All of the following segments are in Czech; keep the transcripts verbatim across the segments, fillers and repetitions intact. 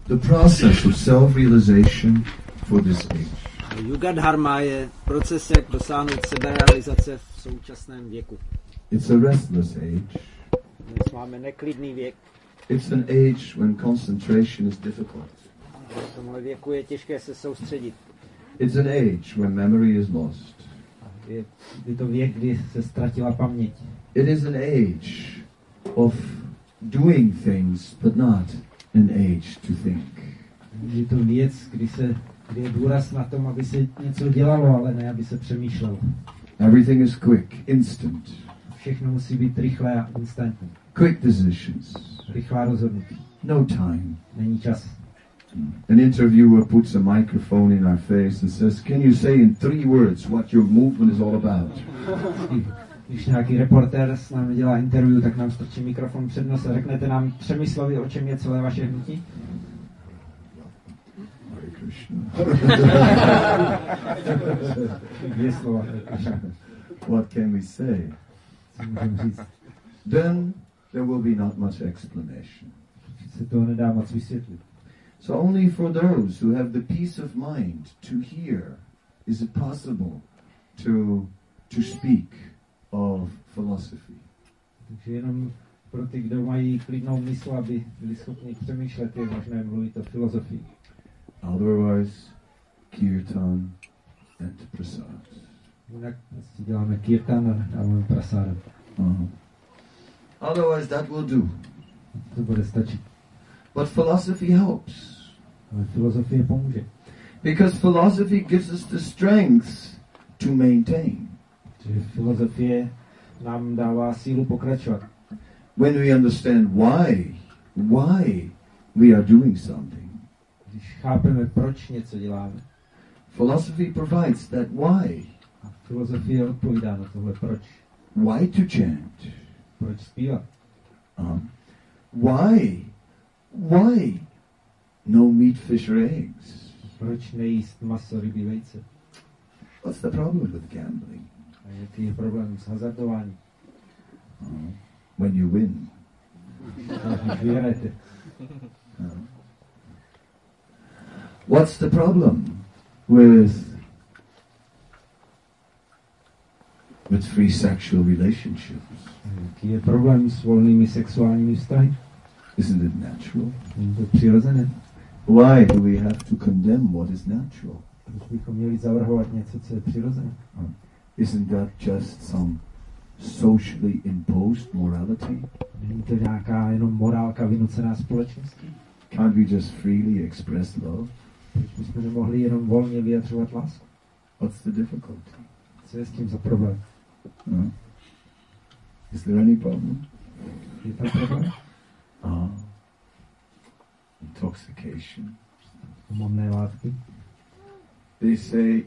the process of self-realization for this age. Yuga dharma je proces, jak dosáhnout seberealizace v současném věku. It's a restless age. Dnes máme neklidný věk. It's an age when concentration is difficult. V tomhle věku je těžké se soustředit. It's an age when memory is lost. Je, je to věk, kdy se ztratila paměť. It is an age of doing things, but not an age to think. Je to věc, kdy, se, kdy je důraz na tom, aby se něco dělalo, ale ne, aby se přemýšlelo. Everything is quick, instant. Všechno musí být rychlé a instantní. Quick decisions. Rychlá rozhodnutí. No time. Není čas. An interviewer puts a microphone in our face and says, can you say in three words what your movement is all about? Když nějaký reportér s námi dělá interview, tak nám strčí mikrofon před nos a řeknete nám třemi slovy, o čem je celé vaše hnutí? Hare Krishna. Dvě slova. What can we say? Then there will be not much explanation. Se toho nedá moc vysvětlit. So only for those who have the peace of mind to hear is it possible to to speak of philosophy. Takže jenom pro ty, kdo mají klidnou mysl, aby byli schopni přemýšlet, je možné mluvit o filozofii. Otherwise, kirtan and prasad. Jinak si děláme kirtan a dáváme prasada. Uh-huh. Otherwise, that will do. To bude stačit. But philosophy helps. Ale filozofie pomůže. Because philosophy gives us the strength to maintain. Protože filozofie nám dává sílu pokračovat. When we understand why, why we are doing something. Když chápeme, proč něco děláme. Philosophy provides that why. A filozofie odpovídá na tohle proč. Why to chant? Proč zpívat? Um, why? Why no meat, fish or eggs? Proč nejíst maso, ryby, vejce? What's the problem with gambling? A jaký je problém s hazardováním? Uh, when you win. Když vyhrajete. Uh, what's the problem with with free sexual relationships? Jaký je problém s volnými sexuálními vztahy? Isn't it natural? Je to přirozené. Why do we have to condemn what is natural? Proč bychom měli zavrhovat něco, co je přirozené? Uh, isn't that just some socially imposed morality? Není to nějaká jenom morálka vynucená společností? Can't we just freely express love? Proč bychom nemohli jenom volně vyjadřovat lásku? What's the difficulty? Co je s tím za problém? Uh, is there any problem? Je tam problém? Uh, intoxication. Omamné látky. They say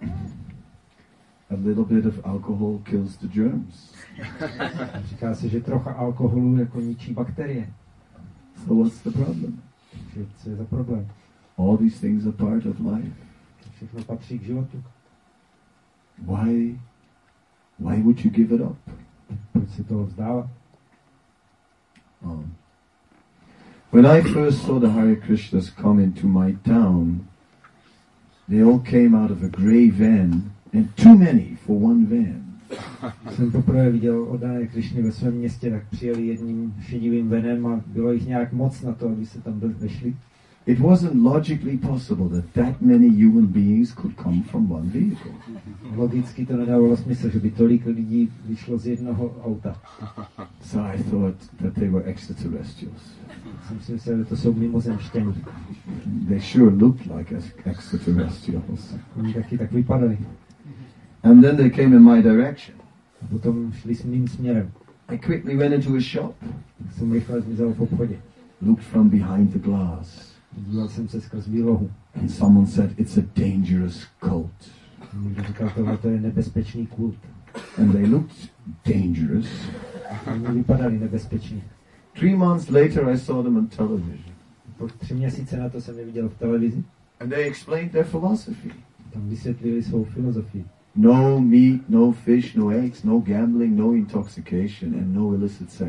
a little bit of alcohol kills the germs. Říká se, že trocha alkoholu jako ničí bakterie. So what's the problem? Takže co je za problém? All these things are part of life. Všechno patří k životu. Why, why would you give it up? Proč se toho vzdávat? Um, when I first saw the Hare Krishnas come into my town, they all came out of a grey van, and too many for one van. Jsem poprvé viděl oddané Krišny ve svém městě, tak přijeli jedním šedivým venem a bylo jich nějak moc na to, aby se tam vešli. It wasn't logically possible that that many human beings could come from one vehicle. Logicky to nedávalo smysl, že by tolik lidí vyšlo z jednoho auta. So I thought that they were extraterrestrials. Jsem si myslel, že to jsou mimozemšťani. They sure looked like extraterrestrials. Oni taky tak vypadali. And then they came in my direction. A potom šli s mým směrem. I quickly went into a shop. Tak jsem rychle zmizel v obchodě. Looked from behind the glass. Díval jsem se skrz výlohu. And someone said, it's a dangerous cult. Někdo říkal, tohle to je nebezpečný kult. And they looked dangerous. Oni vypadali nebezpečně. Three months later I saw them on television. Po tři měsíce na to jsem je viděl v televizi. And they explained their philosophy. Tam vysvětlili svou filozofii. No meat, no fish, no eggs, no gambling, no intoxication, and no illicit sex.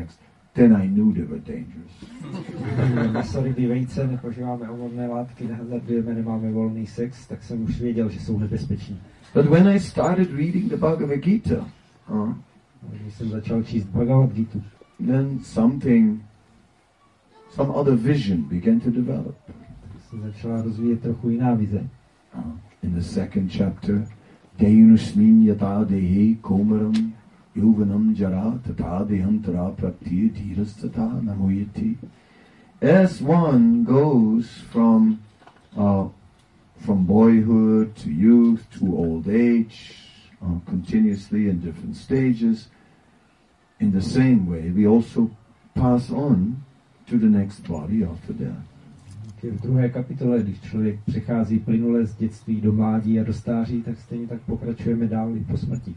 then I knew they were dangerous. Masoryby vejce, nepožíváme ovodné látky, nehazardujeme, nemáme volný sex, tak jsem už věděl, že jsou nebezpeční. But when I started reading the Bhagavad Gita, uh, když jsem začal číst Bhagavad Gita, then something, some other vision began to develop. tak se začala rozvíjet trochu jiná vize. Uh, in the second chapter, Deyunusmin yata dehi komaram yuvanam jara tata dehantara prapti dhiras tata namoyati. As one goes from uh, from boyhood to youth to old age, uh, continuously in different stages, in the same way we also pass on to the next body after death. V druhé kapitole, když člověk přechází plynule z dětství do mládí a do stáří, tak stejně tak pokračujeme dál i po smrti.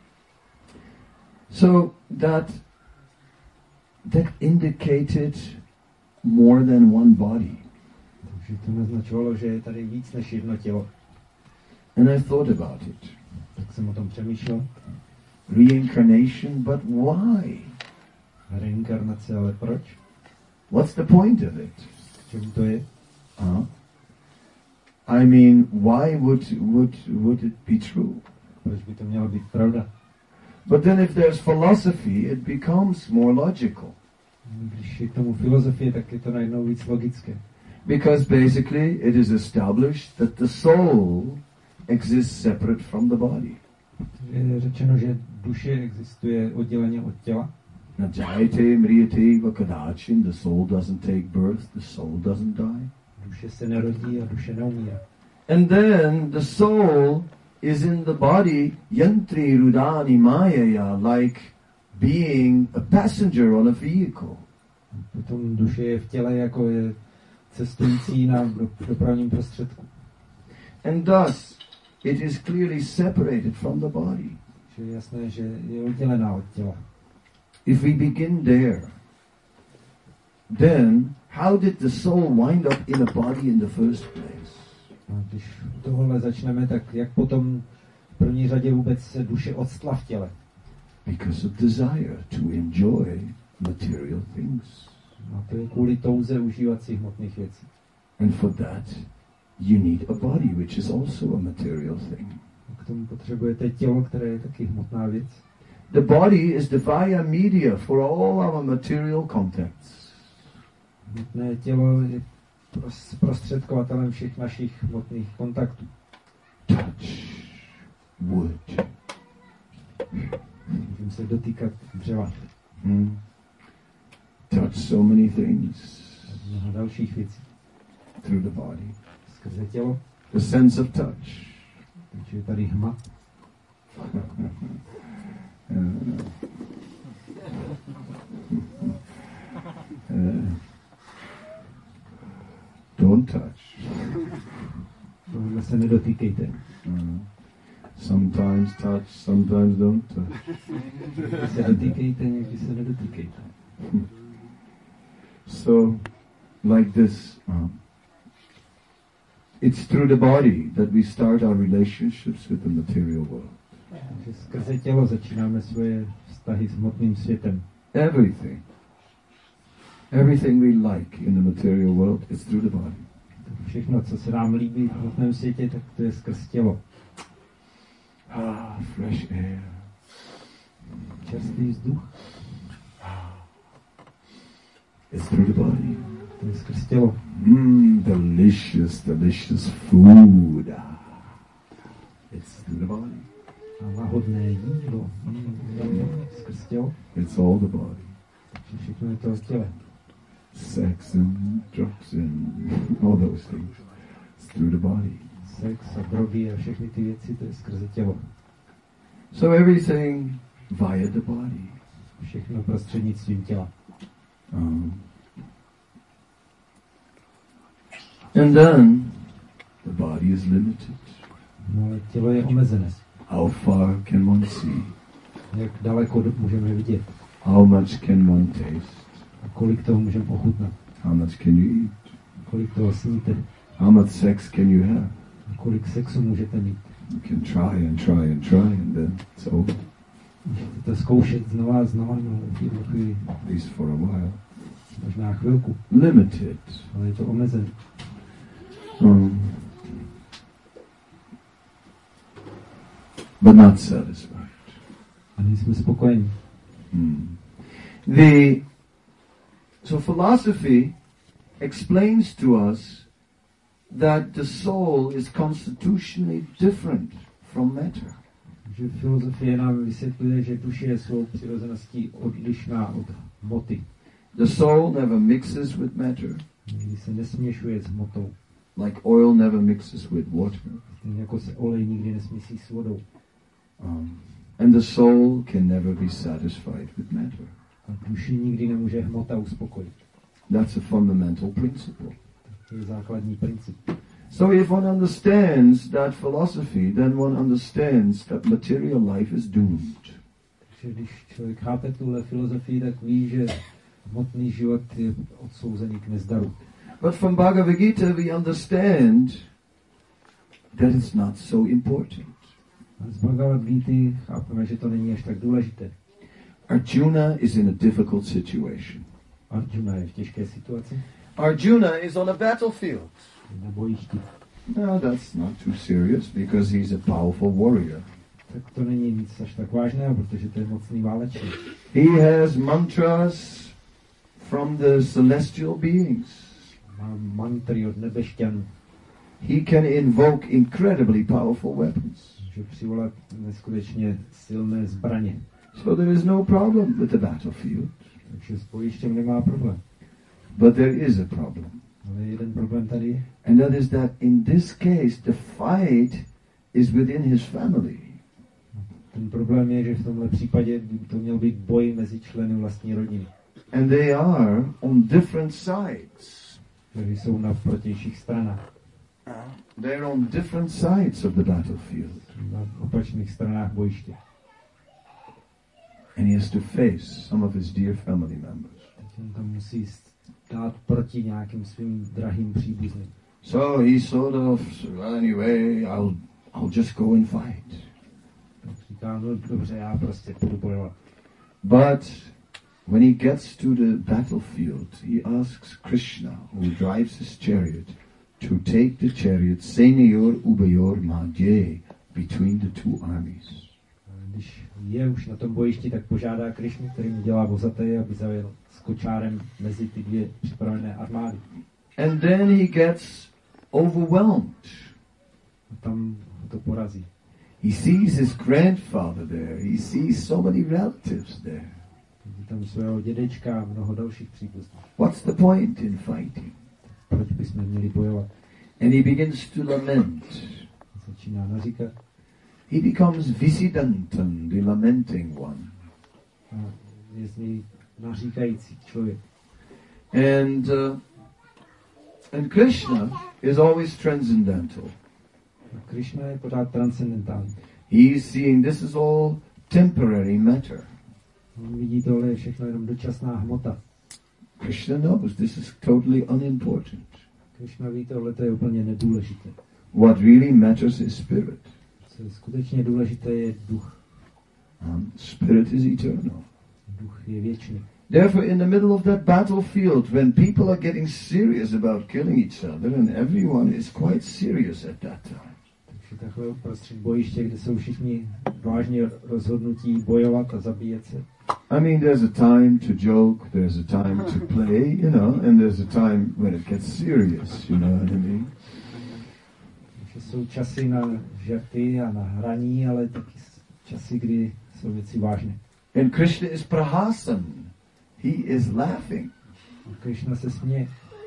So that that indicated more than one body. Takže to naznačovalo, že je tady víc než jedno tělo. And I thought about it. Tak jsem o tom přemýšlel. Reincarnation, but why? Reinkarnace, ale proč? What's the point of it? K čemu to je? Uh, I mean, why would would would it be true? Proč by to mělo být pravda? But then if there's philosophy, it becomes more logical. Když je k tomu filozofie, tak je to najednou víc logické. Because basically it is established that the soul exists separate from the body. Je řečeno, že duše existuje odděleně od těla. Najayate mriyate vakadachin, the soul doesn't take birth, the soul doesn't die. Duše se nerodí a duše neumírá. And then the soul is in the body yantri rudani mayaya, like being a passenger on a vehicle. Potom duše je v těle jako je cestující na dopravním prostředku. And thus it is clearly separated from the body. Je jasné, že je oddělená od těla. If we begin there, then how did the soul wind up in a body in the first place? A když tohle začneme, tak jak potom v první řadě vůbec se duše odstla v těle? Because of desire to enjoy material things. A to je kvůli touze užívat si hmotných věcí. And for that, you need a body, which is also a material thing. A k tomu potřebujete tělo, které je taky hmotná věc. The body is the via media for all our material contacts. Hmotné tělo je prostředkovatelem všech našich hmotných kontaktů. Touch, wood. Můžeme se dotýkat dřeva. Hmm. Touch so many things. Mnoho dalších věcí. Through the body. Skrze tělo. The sense of touch. Takže je tady hmat. uh, uh, don't touch. Tohle se nedotýkejte. Uh, sometimes touch, sometimes don't touch. Někdy se dotýkejte, někdy se nedotýkejte. So, like this, uh, it's through the body that we start our relationships with the material world. Takže skrze tělo začínáme svoje vztahy s hmotným světem. Everything. Everything we like in the material world is through the body. Všechno, co se nám líbí v hmotném světě, tak to je skrz tělo. Ah, fresh air. Čerstvý vzduch. It's through the body. To je skrz tělo. Mmm, delicious, delicious food. It's through the body. A lahodné jídlo. Mm, skrz tělo. It's all the body. Takže všechno je to v těle. Sex and drugs and all those things. It's through the body. Sex a drogy a všechny ty věci, to je skrze tělo. So everything via the body. Všechno prostřednictvím těla. Um, and then the body is limited. No ale tělo je omezené. How far can one see? Jak daleko můžeme vidět? How much can one taste? A kolik toho můžeme ochutnat? How much can you eat? A kolik toho sníte? How much sex can you have? A kolik sexu můžete mít? You can try and try and try and then it's over. Můžete to zkoušet znova a znova, no, v jednu chvíli, at least for a while. možná chvilku, Limited. ale je to omezené. Um, but not satisfied. A nejsme spokojeni. Hmm. The so philosophy explains to us that the soul is constitutionally different from matter. Že filozofie nám vysvětluje, že duše je svou přirozeností odlišná od hmoty. The soul never mixes with matter, Nikdy se nesměšuje s hmotou. like oil never mixes with water. Stejně jako se olej nikdy nesmísí s vodou. Um, and the soul can never be satisfied with matter. A duši nikdy nemůže hmota uspokojit. That's a fundamental principle. To je základní princip. So if one understands that philosophy, then one understands that material life is doomed. Takže když člověk chápe tuhle filozofii, tak ví, že hmotný život je odsouzený k nezdaru. But from Bhagavad Gita we understand that it's not so important. A z Bhagavad Gity chápeme, že to není až tak důležité. Arjuna is in a difficult situation. Arjuna je v těžké situaci. Arjuna is on a battlefield. Na bojišti. No, that's not too serious because he's a powerful warrior. Tak to není nic až tak vážného, protože to je mocný válečník. He has mantras from the celestial beings. Má mantry od nebešťanů. He can invoke incredibly powerful weapons. Může přivolat neskutečně silné zbraně. So there is no problem with the battlefield. Takže s bojištěm nemá problém. But there is a problem. Ale jeden problém tady je. And that is that in this case the fight is within his family. Ten problém je, že v tomhle případě by to měl být boj mezi členy vlastní rodiny. And they are on different sides. Kteří jsou na protějších stranách. They're on different sides of the battlefield. Na opačných stranách bojiště. And he has to face some of his dear family members. Teď on tam musí stát proti nějakým svým drahým příbuzným. So he sort of, well, anyway, I'll, I'll just go and fight. Tak říká, no dobře, já prostě půjdu bojovat. But when he gets to the battlefield, he asks Krishna, who drives his chariot, to take the chariot senior ubayor madhye between the two armies. Když je už na tom bojišti, tak požádá Krišnu, který mu dělá vozaté, aby zajel s kočárem mezi ty dvě připravené armády. And then he gets overwhelmed. A tam ho to porazí. He sees his grandfather there. He sees so many relatives there. Vidí tam svého dědečka a mnoho dalších příbuzných. What's the point in fighting? Proč bychom měli bojovat? And he begins to lament. Začíná naříkat. He becomes Visidantan, the lamenting one. A je z něj naříkající člověk. And uh, and Krishna is always transcendental. A Krišna je pořád transcendentální. He's seeing this is all temporary matter. On vidí, tohle je všechno jenom dočasná hmota. Krishna knows this is totally unimportant. Krišna ví, tohle je úplně nedůležité. What really matters is spirit. Co je skutečně důležité, je duch. Um, spirit is eternal. Duch je věčný. Therefore, in the middle of that battlefield, when people are getting serious about killing each other, and everyone is quite serious at that time. Takže takhle uprostřed bojiště, kde jsou všichni vážně rozhodnutí bojovat a zabíjet se. I mean, there's a time to joke, there's a time to play, you know, and there's a time when it gets serious, you know what I mean? Takže jsou časy na žarty a na hraní, ale taky časy, kdy jsou věci vážné. And Krishna is prahasan. He is laughing. A Krishna se směje.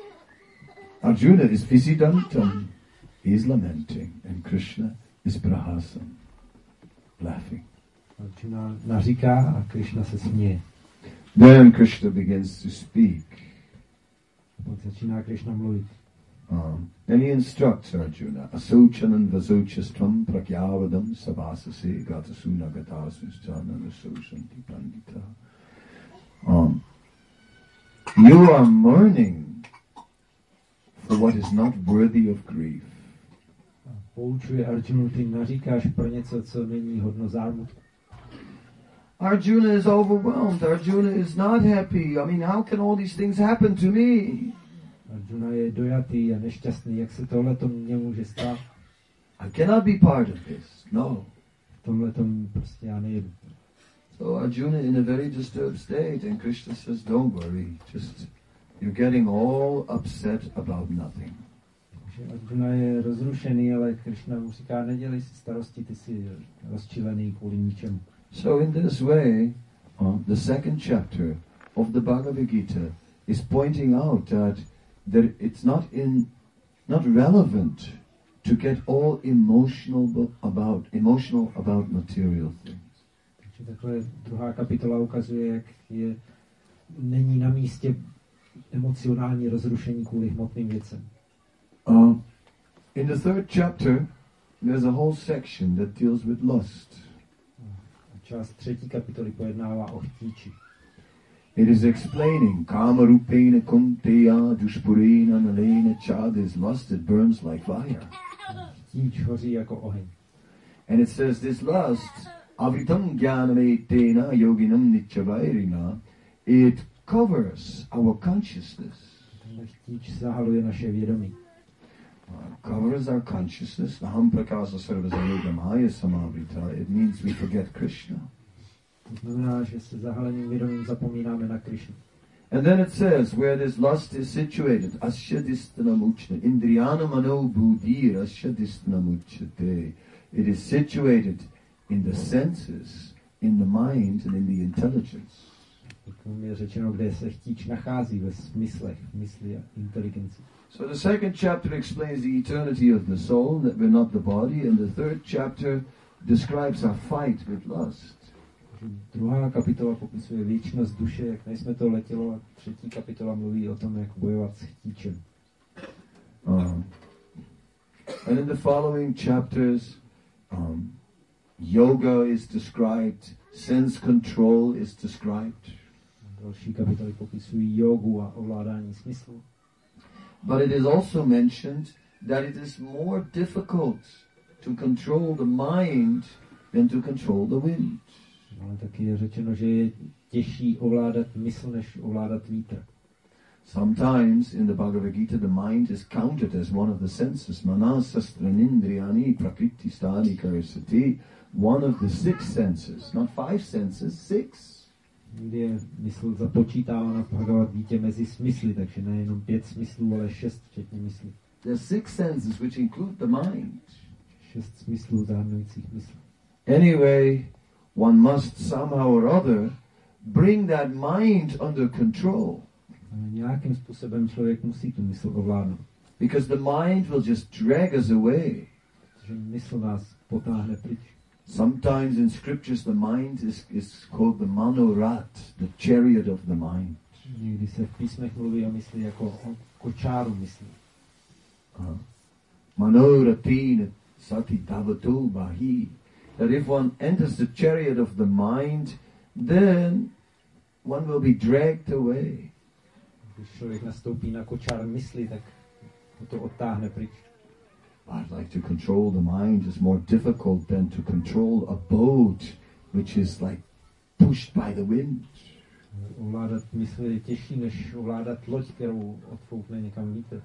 Arjuna is Visidantam. He is lamenting. And Krishna is prahasan. Laughing. Arjuna naříká a Krishna se směje. Then Krishna begins to speak. A pak začíná Krishna mluvit. Um, and he instructs Arjuna, Asochanam vasochastvam prakyavadam sabasase gatasuna gatasusjanana soshanti pandita. Um, you are mourning for what is not worthy of grief. A poučuje Arjunu, ty naříkáš pro něco, co není hodno zármutku. Arjuna is overwhelmed. Arjuna is not happy. I mean, how can all these things happen to me? Arjuna je dojatý a nešťastný, jak se tohle to mně může stát. I cannot be part of this. No. V tomhle tom prostě já nejedu. So Arjuna in a very disturbed state, and Krishna says, don't worry, just you're getting all upset about nothing. Takže Arjuna je rozrušený, ale Krishna mu říká, nedělej si starosti, ty jsi rozčilený kvůli ničemu. So in this way, uh, the second chapter of the Bhagavad Gita is pointing out that that it's not in not relevant to get all emotional about emotional about material things. Takže takhle druhá kapitola ukazuje, jak je, není na místě emocionální rozrušení kvůli hmotným věcem. Uh, in the third chapter, there's a whole section that deals with lust. A část třetí kapitoly pojednává o chtíči. It is explaining Kama Rupena Kunteya Dushpurena Nalena Chad is lust that burns like fire. Chtíč hoří jako oheň. And it says this lust, Avritam Jnanametena Yoginam Nityavairina, it covers our consciousness. Tenhle chtíč zahaluje naše vědomí. Uh, covers our consciousness. Naham prakasa sarvasayodamaya samavrita. It means we forget Krishna. To znamená, že se zahaleným vědomím zapomínáme na Krishnu. And then it says where this lust is situated, asyadistana muchna, indriyana mano buddhir asyadistana muchate. It is situated in the senses, in the mind and in the intelligence. Tomu je řečeno, kde se chtíč nachází ve smyslech, mysli a inteligenci. So the second chapter explains the eternity of the soul, that we're not the body, and the third chapter describes our fight with lust. Druhá kapitola popisuje věčnost duše, jak nejsme to letělo, a třetí kapitola mluví o tom, jak bojovat s chtíčem. Um, and in the following chapters, um, yoga is described, sense control is described. Další kapitoly popisují jogu a ovládání smyslu. But it is also mentioned that it is more difficult to control the mind than to control the wind. Ale taky je řečeno, že je těžší ovládat mysl, než ovládat vítr. Sometimes in the Bhagavad Gita the mind is counted as one of the senses. Manasastranindriyani prakriti stani karisati. One of the six senses. Not five senses, six. Někdy je mysl započítávána v Bhagavad Gita mezi smysly, takže nejenom pět smyslů, ale šest včetně mysli. There are six senses which include the mind. Šest smyslů zahrnujících mysl. Anyway, one must somehow or other bring that mind under control. Ale nějakým způsobem člověk musí tu mysl ovládnout. Because the mind will just drag us away. Protože mysl nás potáhne pryč. Sometimes in scriptures the mind is, is called the manorat, the chariot of the mind. Někdy se v písmech mluví o mysli jako o kočáru mysli. Uh, Manoratina sati tavato bahi. That if one enters the chariot of the mind, then one will be dragged away. Když člověk nastoupí na kočár mysli, tak ho to odtáhne pryč. I'd like to control the mind is more difficult than to control a boat which is like pushed by the wind. Ovládat mysl je těžší, než ovládat loď, kterou odfoukne někam vítr.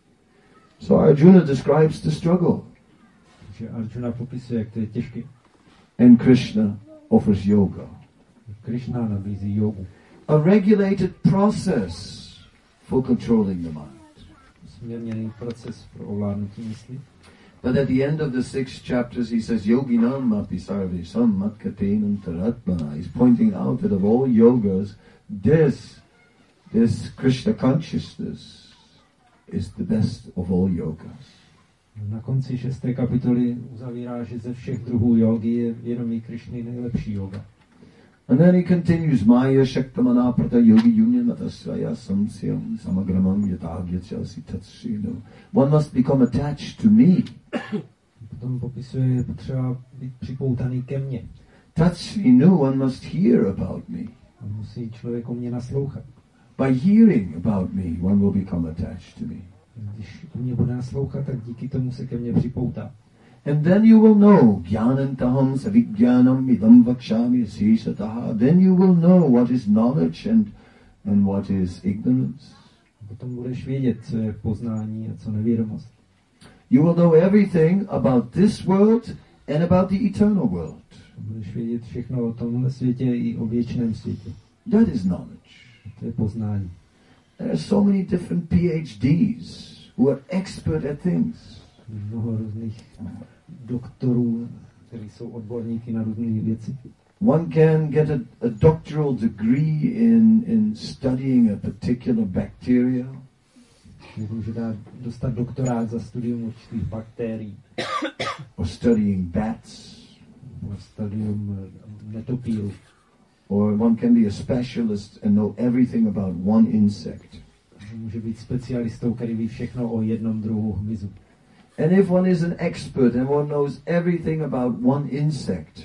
So Arjuna describes the struggle. Takže Arjuna popisuje, jak to je těžké. And Krishna offers yoga. Krishna nabízí jogu. A regulated process for controlling the mind. Směrněný proces pro ovládnutí mysli. But at the end of the six chapters he says, Yoginam api sarvesam matkatenam taratmana. He's pointing out that of all yogas, this, this Krishna consciousness is the best of all yogas. Na konci šesté kapitoly uzavírá, že ze všech druhů jogy je vědomí Krishny nejlepší yoga. And then he continues, Maya Shaktamana Prata Yogi Union Matasvaya Samsyam Samagramam Yatagyachasi Tatsrino. One must become attached to me. Potom popisuje, je potřeba být připoutaný ke mně. Tatsrino, one must hear about me. A musí člověk o mě naslouchat. By hearing about me, one will become attached to me. Když o mě bude naslouchat, tak díky tomu se ke mně připoutá. And then you will know, Jnanantaham savijnanam idam vakshami sesataha. Then you will know what is knowledge and, and what is ignorance. Potom budeš vědět, co je poznání a co nevědomost. You will know everything about this world and about the eternal world. Budeš vědět všechno o tomhle světě i o věčném světě. That is knowledge. To je poznání. There are so many different P H Ds who are expert at things. Mnoho různých doktorů, kteří jsou odborníky na různé věci. One can get a, a doctoral degree in, in studying a particular bacteria. Může dát, dostat doktorát za studium určitých bakterií. Or studying bats. Or studium netopírů. Or one can be a specialist and know everything about one insect. Může být specialistou, který ví všechno o jednom druhu hmyzu. And if one is an expert and one knows everything about one insect,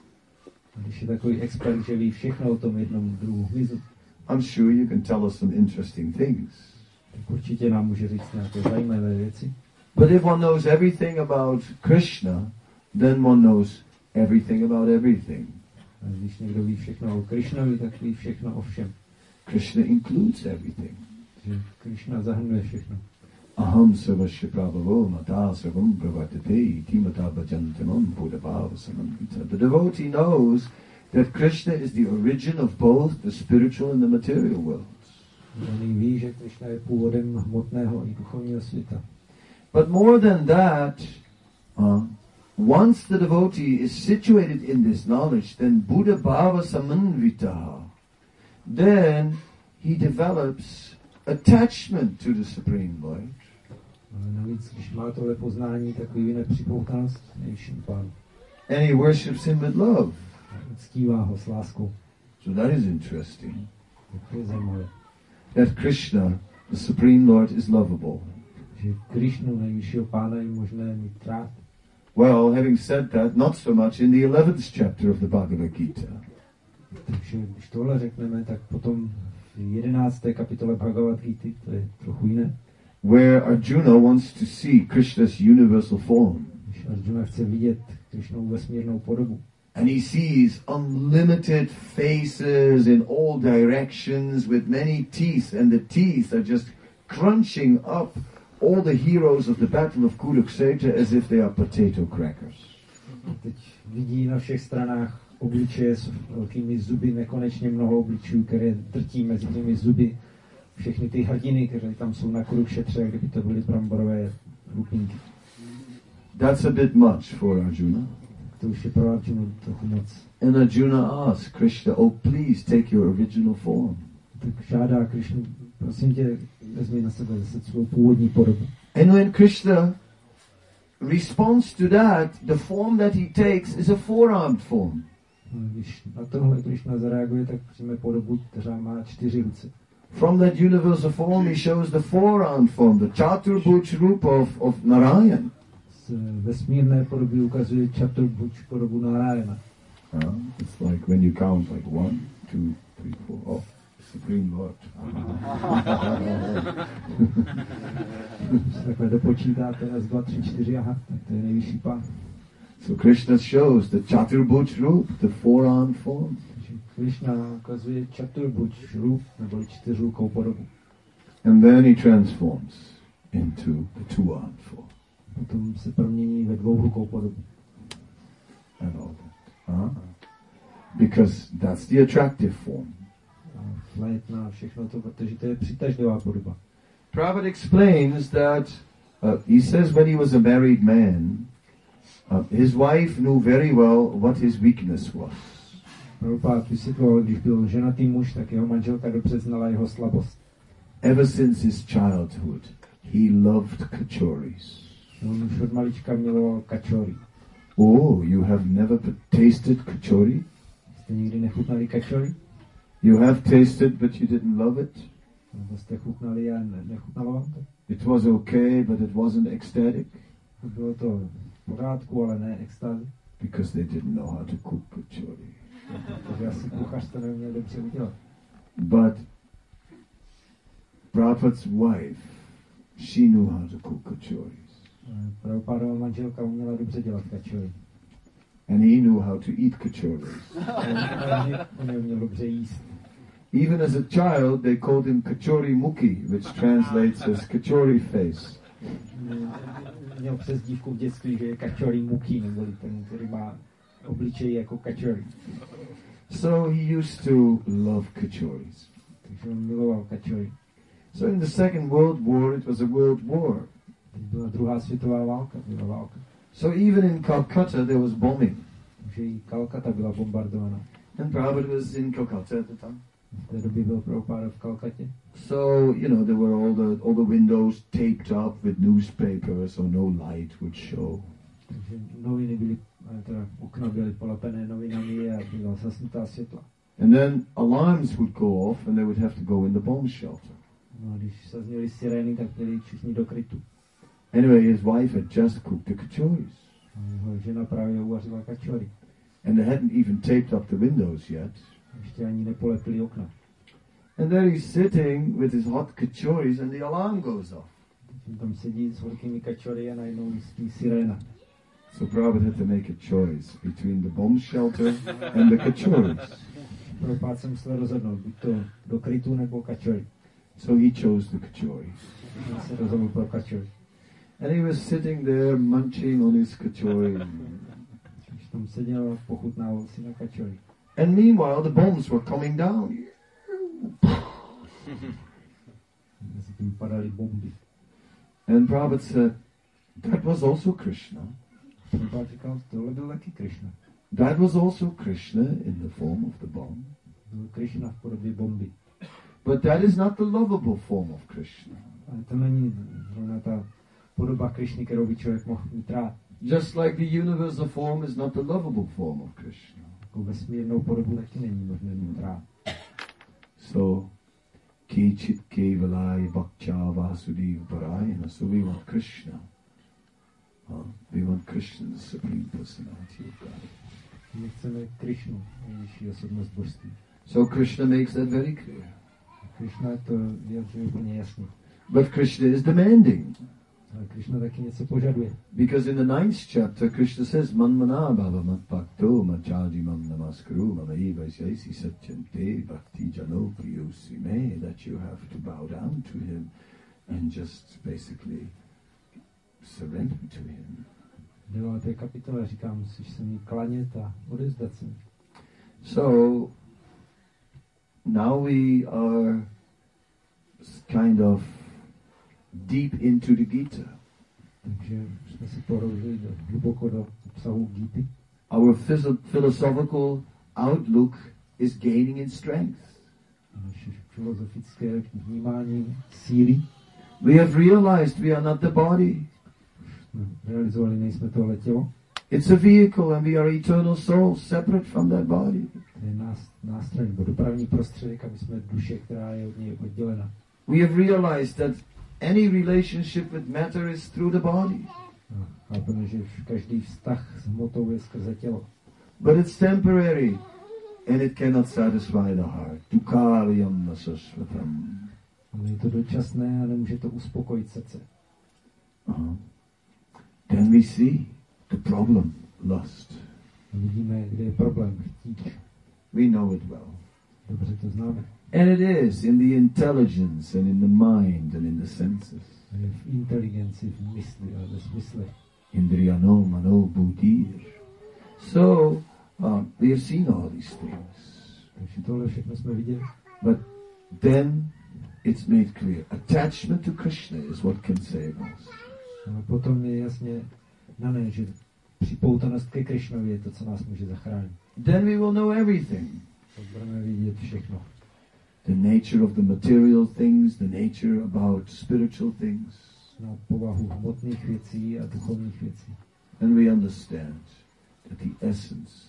když je takový expert, že ví všechno o tom jednom druhu hmyzu, I'm sure you can tell us some interesting things. Tak určitě nám může říct nějaké zajímavé věci. But if one knows everything about Krishna, then one knows everything about everything. A když někdo ví všechno o Krishnovi, tak ví všechno o všem. Krishna includes everything. Že Krishna zahrnuje všechno. Aham sarvasya prabhavo mata sarvam pravartate timata bhajantamam buddhabhava samamvita. The devotee knows that Krishna is the origin of both the spiritual and the material worlds. On ví, že Krishna je původem hmotného i duchovního světa. But more than that, uh, once the devotee is situated in this knowledge, then buddhabhava samanvita, then he develops attachment to the Supreme Lord. Ale navíc, když má tohle poznání, tak vyvine připoutanost nejvyšším Pánu. And he worships him with love. Uctívá ho s láskou. So that is interesting. To je zajímavé. That Krishna, the Supreme Lord, is lovable. Že Krishnu, nejvyššího Pána, je možné mít rád. Well, having said that, not so much in the eleventh chapter of the Bhagavad Gita. Takže když tohle řekneme, tak potom v jedenácté kapitole Bhagavad Gita, to je trochu jiné. Where Arjuna wants to see Krishna's universal form. Když Arjuna chce vidět Krishnovu vesmírnou podobu. And he sees unlimited faces in all directions with many teeth, and the teeth are just crunching up all the heroes of the Battle of Kurukshetra as if they are potato crackers. Teď vidí na všech stranách obličeje s velkými zuby, nekonečně mnoho obličů, které drtí mezi těmi zuby. Všechny ty hrdiny, které tam jsou na Kurukšetře, kdyby to byly bramborové lupinky. That's a bit much for Arjuna. To už je pro Arjuna trochu moc. And Arjuna asks Krishna, oh please take your original form. Tak žádá Krishnu, prosím tě, vezmi na sebe zase svou původní podobu. And when Krishna responds to that, the form that he takes is a four-armed form. Když na tohle Krishna zareaguje, tak přijme podobu, která má čtyři ruce. From that universal form, he shows the four-armed form, the Chaturbhuj Rupa of, of Narayan. Z vesmírné podoby ukazuje Chaturbhuj podobu Narayana. Uh, it's like when you count like one, two, three, four. Oh, Supreme Lord. Takhle dopočítáte raz, dva, tři, čtyři, aha, tak to je nejvyšší Pán. So Krishna shows the Chaturbhuj Rupa, the four-armed form. Krishna ukazuje Chaturbhuj Rupa, nebo čtyřrukou podobu. And then he transforms into the two-armed form. Potom se promění ve dvourukou podobu. And all that. Uh-huh. Because that's the attractive form. Flét na všechno to, protože to je přitažlivá podoba. Prabhupada explains that uh, he says when he was a married man, uh, his wife knew very well what his weakness was. Prabhupada vysvětloval, když byl ženatý muž, tak jeho manželka dobře znala jeho slabost. Ever since his childhood, he loved kachoris. On už od malička miloval kačory. Oh, you have never tasted kachori? Jste nikdy nechutnali kačory? You have tasted, but you didn't love it? Nebo jste chutnali a ne, nechutnalo vám to? It was okay, but it wasn't ecstatic? Bylo to v pořádku, ale ne extázy. Because they didn't know how to cook kachori. Protože asi kuchař to neměl dobře udělat. But Prabhupada's wife, she knew how to cook kachoris. Prabhupádova manželka uměla dobře dělat kachori. And he knew how to eat kachoris. On je uměl dobře jíst. Even as a child, they called him Kachori Mukhi, which translates as Kachori face. Měl přezdívku v dětství, že je Kachori Mukhi, neboli ten, který má obličej jako kachori. So he used to love kachoris. Takže on miloval kachori. So in the Second World War, it was a world war. Teď byla druhá světová válka, byla válka. So even in Calcutta, there was bombing. Takže i Kalkata byla bombardovaná. And Prabhupada was in Calcutta at the time. V té době byl Prabhupada v Kalkatě. So, you know, there were all the all the windows taped up with newspapers, so no light would show. Takže noviny byly, teda okna byly polepené novinami a byla zasnutá světla. And then alarms would go off and they would have to go in the bomb shelter. No a když se zněly sirény, tak byli všichni do krytu. Anyway, his wife had just cooked the kachoris. A jeho žena právě uvařila kachori. And they hadn't even taped up the windows yet. Ještě ani nepolepili okna. And there he's sitting with his hot kachoris and the alarm goes off. Teď tam sedí s horkými kachori a najednou zní siréna. So Prabhupada had to make a choice between the bomb shelter and the kachoris. Prabhupada se musel rozhodnout, buď to do krytu nebo kachori. So he chose the kachoris. On se rozhodl pro kachori. And he was sitting there munching on his kachori. Když tam seděl, pochutnával si na kachori. And meanwhile, the bombs were coming down. Mezi tím padaly bomby. And Prabhupada said, that was also Krishna. Prabhupada říkal, tohle byl taky Krishna. That was also Krishna in the form of the bomb. Byl Krishna v podobě bomby. But that is not the lovable form of Krishna. Ale to není zrovna ta podoba Krishny, kterou by člověk mohl mít rád. Just like the universal form is not the lovable form of Krishna. Takovou vesmírnou podobu taky není možné mít rád. So, Kichit Kevalai Bhakcha Vasudeva Parayana. So we want Krishna. Huh? We want Krishna, the Supreme Personality of God. My chceme Krishnu, nejvyšší osobnost božství. So Krishna makes that very clear. Krishna to vyjadřuje úplně jasně. But Krishna is demanding. Ale Krishna taky něco požaduje. Because in the ninth chapter, Krishna says, Manmana bhava matbhakto machaji mam namaskaru mamaeva syaisi satyante bhakti jano priyosi me, that you have to bow down to him and just basically surrender to him. V deváté kapitole říká, musíš se mi klanět a odevzdat se mi. So, now we are kind of deep into the Gita. Takže jsme se porožili do, hluboko do obsahu Gity. Our phys- philosophical outlook is gaining in strength. Naše filozofické vnímání síly. We have realized we are not the body. Jsme realizovali, nejsme tohle tělo. It's a vehicle and we are eternal souls separate from that body. To je nás, nástroj nebo dopravní prostředek, aby jsme duše, která je od něj oddělena. We have realized that any relationship with matter is through the body. No, chápeme, že každý vztah s hmotou je skrze tělo. But it's temporary and it cannot satisfy the heart. Dukkharyam nasasvatam. Ale je to dočasné a nemůže to uspokojit srdce. Uh-huh. Then we see the problem, lust. Vidíme, kde je problém, chtít. We know it well. Dobře to známe. And it is in the intelligence and in the mind and in the senses. Je v inteligenci, v mysli a ve smysle. Indriyano mano buddhir. So, uh, we have seen all these things. Takže tohle všechno jsme viděli. But then it's made clear. Attachment to Krishna is what can save us. Ale potom je jasně dané, že připoutanost ke Krishnovi je to, co nás může zachránit. Then we will know everything. Tak budeme vidět všechno. The nature of the material things, the nature about spiritual things. Na povahu hmotných věcí a duchovních věcí. And we understand that the essence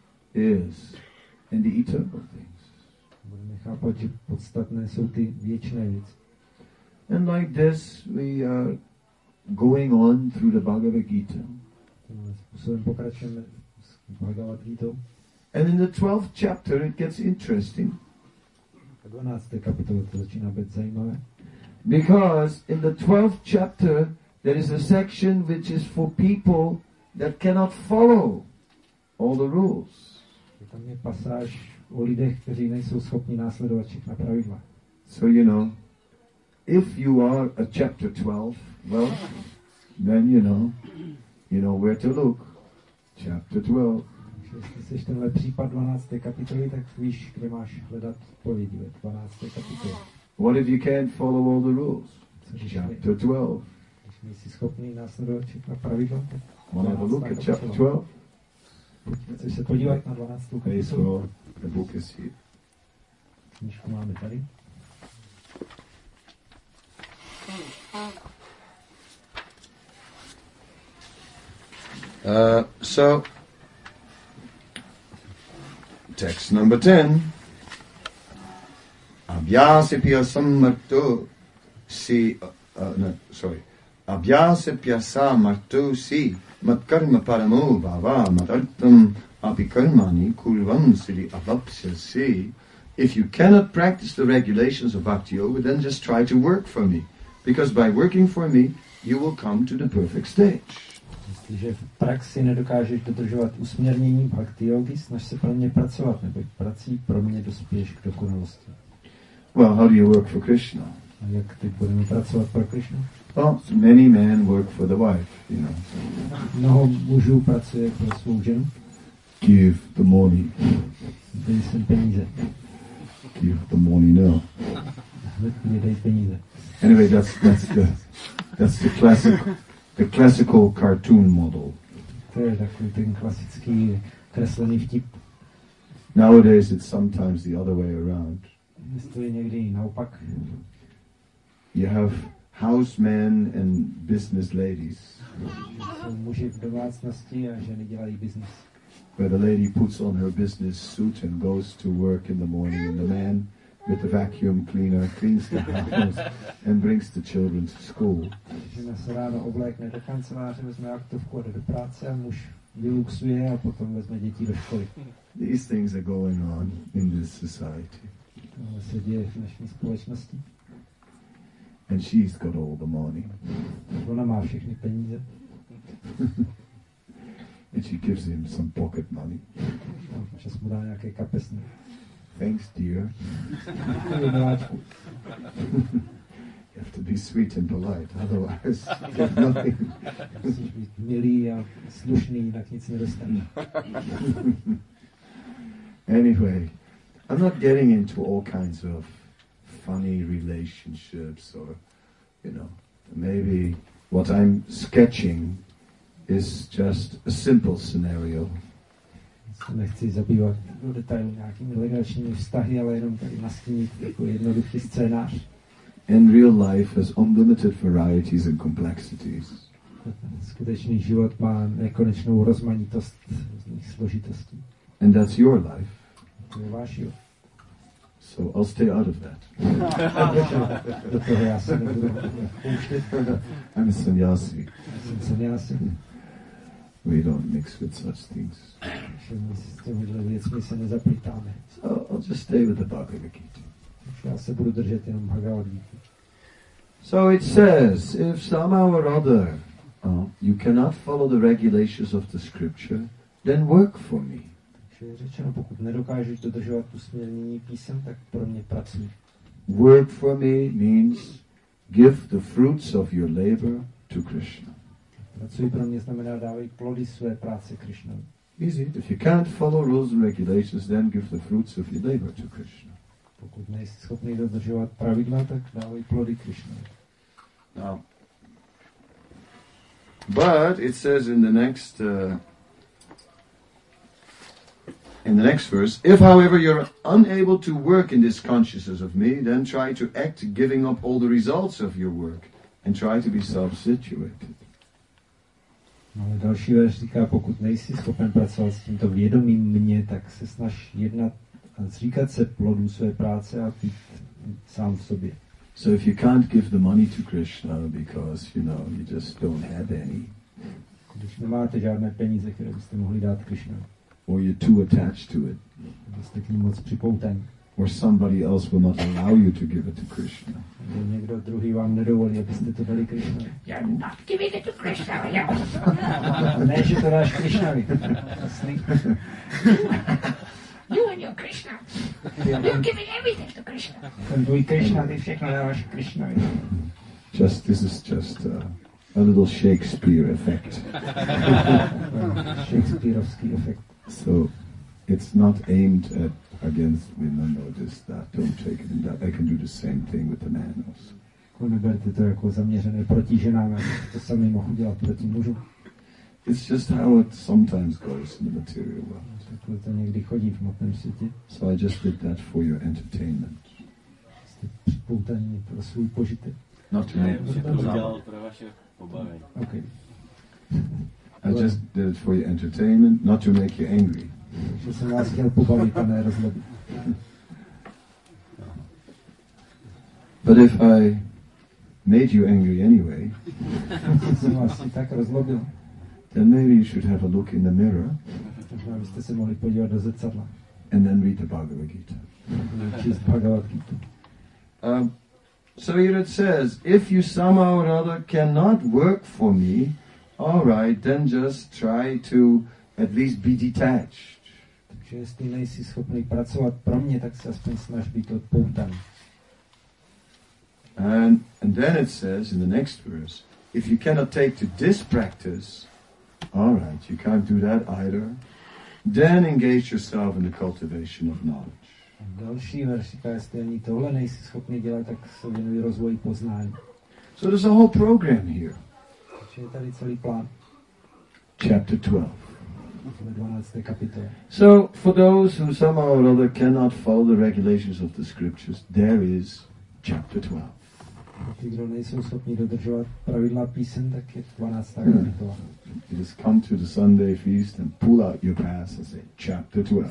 is in the eternal things. Budeme chápat, že podstatné jsou ty věčné věci. And like this we are going on through the Bhagavad Gita. Tímhle způsobem pokračujeme s Bhagavad Gitou. And in the twelfth chapter it gets interesting. V dvanácté kapitole to začíná být zajímavé. Because in the twelfth chapter there is a section which is for people that cannot follow all the rules. Tam je pasáž o lidech, kteří nejsou schopni následovat všechna pravidla. So, you know, if you are a chapter twelve, well, then you know, you know where to look. Chapter twelve. Jestli jsi tenhle případ dvanácté kapitoly, tak víš, kde máš hledat odpovědi ve dvanácté kapitole. What if you can't follow all the rules? Chapter twelve. Když nejsi schopný následovat všechna pravidla, tak Want to have a look at chapter twelve? Chceš se podívat na dvanáctou kapitolu? The book is here. Knížku máme tady. Uh, so, text number ten. Abhyasipya sammarto si, uh, uh, no, sorry. Abhyasipya sammarto si matkarma paramo bhava matartam apikarmani kulvam siri avapsyasi. If you cannot practice the regulations of Bhakti Yoga, then just try to work for me. Because by working for me, you will come to the perfect stage. Jestliže v praxi nedokážeš dodržovat usměrnění bhakti yogi, snaž se pro mě pracovat, neboť prací pro mě dospěješ k dokonalosti. Well, how do you work for Krishna? A jak teď budeme pracovat pro Krishnu? Well, many men work for the wife, you know. Mnoho mužů pracuje pro svou ženu. Give the money. Dej sem peníze. Give the money now. Hned mi dej peníze. Anyway, that's that's the that's the classic the classical cartoon model. To je takový ten klasický kreslený vtip. Nowadays, it's sometimes the other way around. Dnes to je někdy naopak. You have housemen and business ladies. Jsou muži v domácnosti a ženy dělají biznis. Where the lady puts on her business suit and goes to work in the morning, and the man with the vacuum cleaner cleans the house and brings the children to school. Žena se ráno oblékne do kanceláře, vezme aktovku a jde do práce a muž vyluxuje a potom vezme děti do školy. These things are going on in this society. Tohle se děje v naší společnosti. And she's got all the money. Ona má všechny peníze. And she gives him some pocket money. Čas mu dá nějaké kapesní. Thanks, dear. Miláčku. You have to be sweet and polite, otherwise you get nothing. Musíš být milý a slušný, jinak nic nedostaneš. Anyway, I'm not getting into all kinds of funny relationships or, you know, maybe what I'm sketching is just a simple scenario. Nechci zabývat do detailu nějakými legračními vztahy, ale jenom tady nastínit jako jednoduchý scénář. And real life has unlimited varieties and complexities. Skutečný život má nekonečnou rozmanitost různých složitostí. And that's your life. To je váš život. So I'll stay out of that. Do toho já se nebudu pouštět. I'm a sannyasi. Já jsem sannyasi. We don't mix with such things. My s těmihle věcmi se nezaplítáme. So I'll just stay with the Bhagavad Gita. Já se budu držet jenom Bhagavad Gita. So it says, if somehow or other uh, you cannot follow the regulations of the scripture, then work for me. Takže je řečeno, pokud nedokážeš dodržovat tu směrnění písem, tak pro mě pracuj. Work for me means give the fruits of your labor to Krishna. Pracuj pro mě znamená dávej plody své práce Krishnovi. Easy. If you can't follow rules and regulations, then give the fruits of your labor to Krishna. Pokud nejsi schopný dodržovat pravidla, tak dávej plody Krishnovi. Now, but it says in the next uh, in the next verse, if however you're unable to work in this consciousness of me, then try to act giving up all the results of your work and try to be self-situated. No, ale další verš říká, pokud nejsi schopen pracovat s tímto vědomím mě, tak se snaž jednat a zříkat se plodů své práce a být sám v sobě. So if you can't give the money to Krishna because, you know, you just don't have any, Když nemáte žádné peníze, které byste mohli dát Krishnovi, or you're too attached to it, jste k ní moc připoutaní, or somebody else will not allow you to give it to Krishna. Někdo druhý vám nedovolí, abyste to dali Krishnovi. You're not giving it to Krishna. Yeah. Ne, že to dáš Krishnovi. You and your Krishna. You're giving everything to Krishna. Ten tvůj Krishna, ty všechno dáváš Krishnovi. Just this is just uh, a little Shakespeare effect. Shakespeareovský efekt. So it's not aimed at against women. Notice that. Don't take it in that. I can do the same thing with the man also. Neberte to jako zaměřené proti ženám, to sami mohu dělat proti mužům. It's just how it sometimes goes in the material world. Takhle to někdy chodí v hmotném světě. So I just did that for your entertainment. Jste připoutaní pro svůj požitek. Not to Ne, make že to udělal pro vaše pobavení. Okay. I just did it for your entertainment, not to make you angry. Že jsem vás chtěl pobavit a ne rozlobit. But if I made you angry anyway, jsem vás i tak rozlobil. then maybe you should have a look in the mirror Možná byste se mohli podívat do zrcadla. and then read the Bhagavad Gita. Číst Bhagavad Gita. Um, so here it says, if you somehow or other cannot work for me, all right, then just try to at least be detached. Takže jestli nejsi schopný pracovat pro mě, tak se aspoň snaž být odpoutaný. And, and then it says in the next verse, if you cannot take to this practice, all right, you can't do that either, then engage yourself in the cultivation of knowledge. A další verš říká, jestli ani tohle nejsi schopný dělat, tak se věnuj rozvoji poznání. So there's a whole program here. Takže je tady celý plán. Chapter twelve. Ve dvanácté kapitole. So for those who somehow or other cannot follow the regulations of the scriptures, there is chapter twelve. Ty, kdo nejsou schopni dodržovat pravidla písem, tak je dvanáctá kapitola. You just come to the Sunday feast and pull out your pass and say, chapter twelve.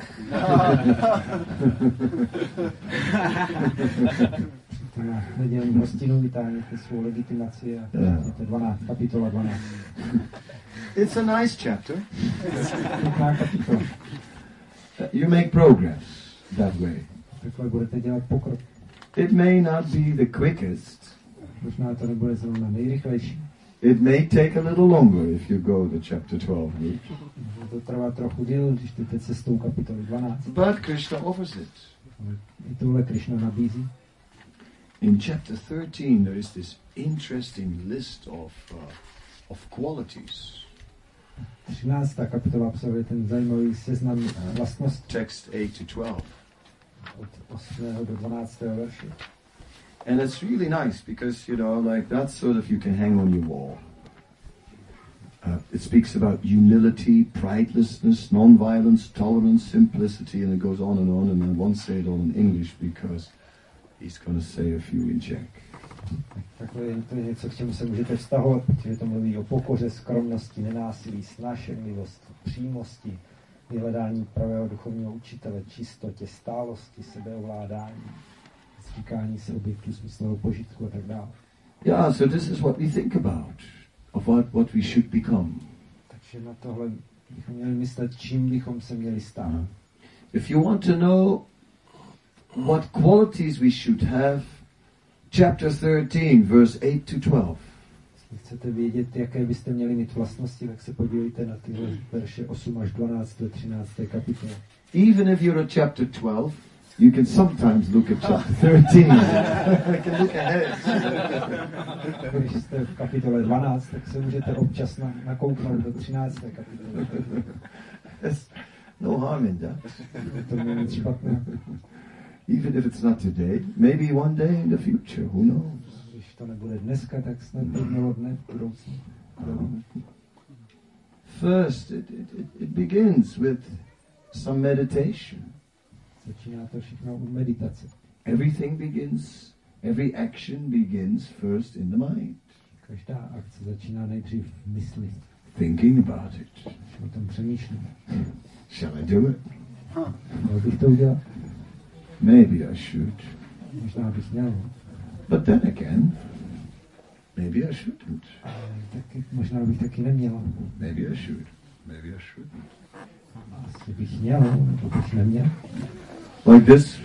Na nedělní hostinu vytáhněte svou legitimaci a je dvanáct, kapitola dvanáct. It's a nice chapter. Pěkná kapitola. You make progress that way. Takhle budete dělat pokrok. It may not be the quickest. Možná to nebude zrovna nejrychlejší. It may take a little longer if you go the chapter twelve route. To trvá trochu díl, když jdete cestou kapitoly dvanáct. But Krishna offers it. I tohle Krishna nabízí. In chapter thirteen there is this interesting list of uh, of qualities. třináctá kapitola obsahuje ten zajímavý seznam vlastností. Text eight to twelve. Od osmého do dvanáctého verše. And it's really nice because, you know, like that's sort of you can hang on your wall. Uh, it speaks about humility, pridelessness, non-violence, tolerance, simplicity, and it goes on and on. And I won't say it all in English because he's going to say a few in Czech. Takhle to je něco, k čemu se můžete vztahovat, protože to mluví o pokoře, skromnosti, nenásilí, snášenlivosti, přímosti, vyhledání pravého duchovního učitele, čistotě, stálosti, sebeovládání, zříkání se objektů smyslového požitku a tak dále. Yeah, so this is what we think about, of what, what we should become. Takže na tohle bychom měli myslet, čím bychom se měli stát. Uh, if you want to know what qualities we should have, chapter thirteen, verse eight to twelve. Jestli chcete vědět, jaké byste měli mít vlastnosti, tak se podívejte na tyhle verše osm až dvanáct ve třinácté kapitole. Even if you're at chapter twelve, you can sometimes look at chapter thirteen. I can look ahead. Když jste v kapitole dvanáct, tak se můžete občas na, nakouknout do třinácté kapitoly. There's no harm in that. To není nic špatného. Even if it's not today, maybe one day in the future, who knows? Když to nebude dneska, tak snad jednoho dne v budoucnu. First, it, it, it begins with some meditation. Začíná to všechno u meditace. Everything begins, every action begins first in the mind. Každá akce začíná nejdřív v mysli. Thinking about it. Když o tom přemýšlím. Shall I do it? Měl bych to udělat? Maybe I should. Možná bych měl. But then again, maybe I shouldn't. Taky, možná bych taky neměl. Maybe I should. Maybe I shouldn't. Asi bych měl, nebo bych neměl. Like this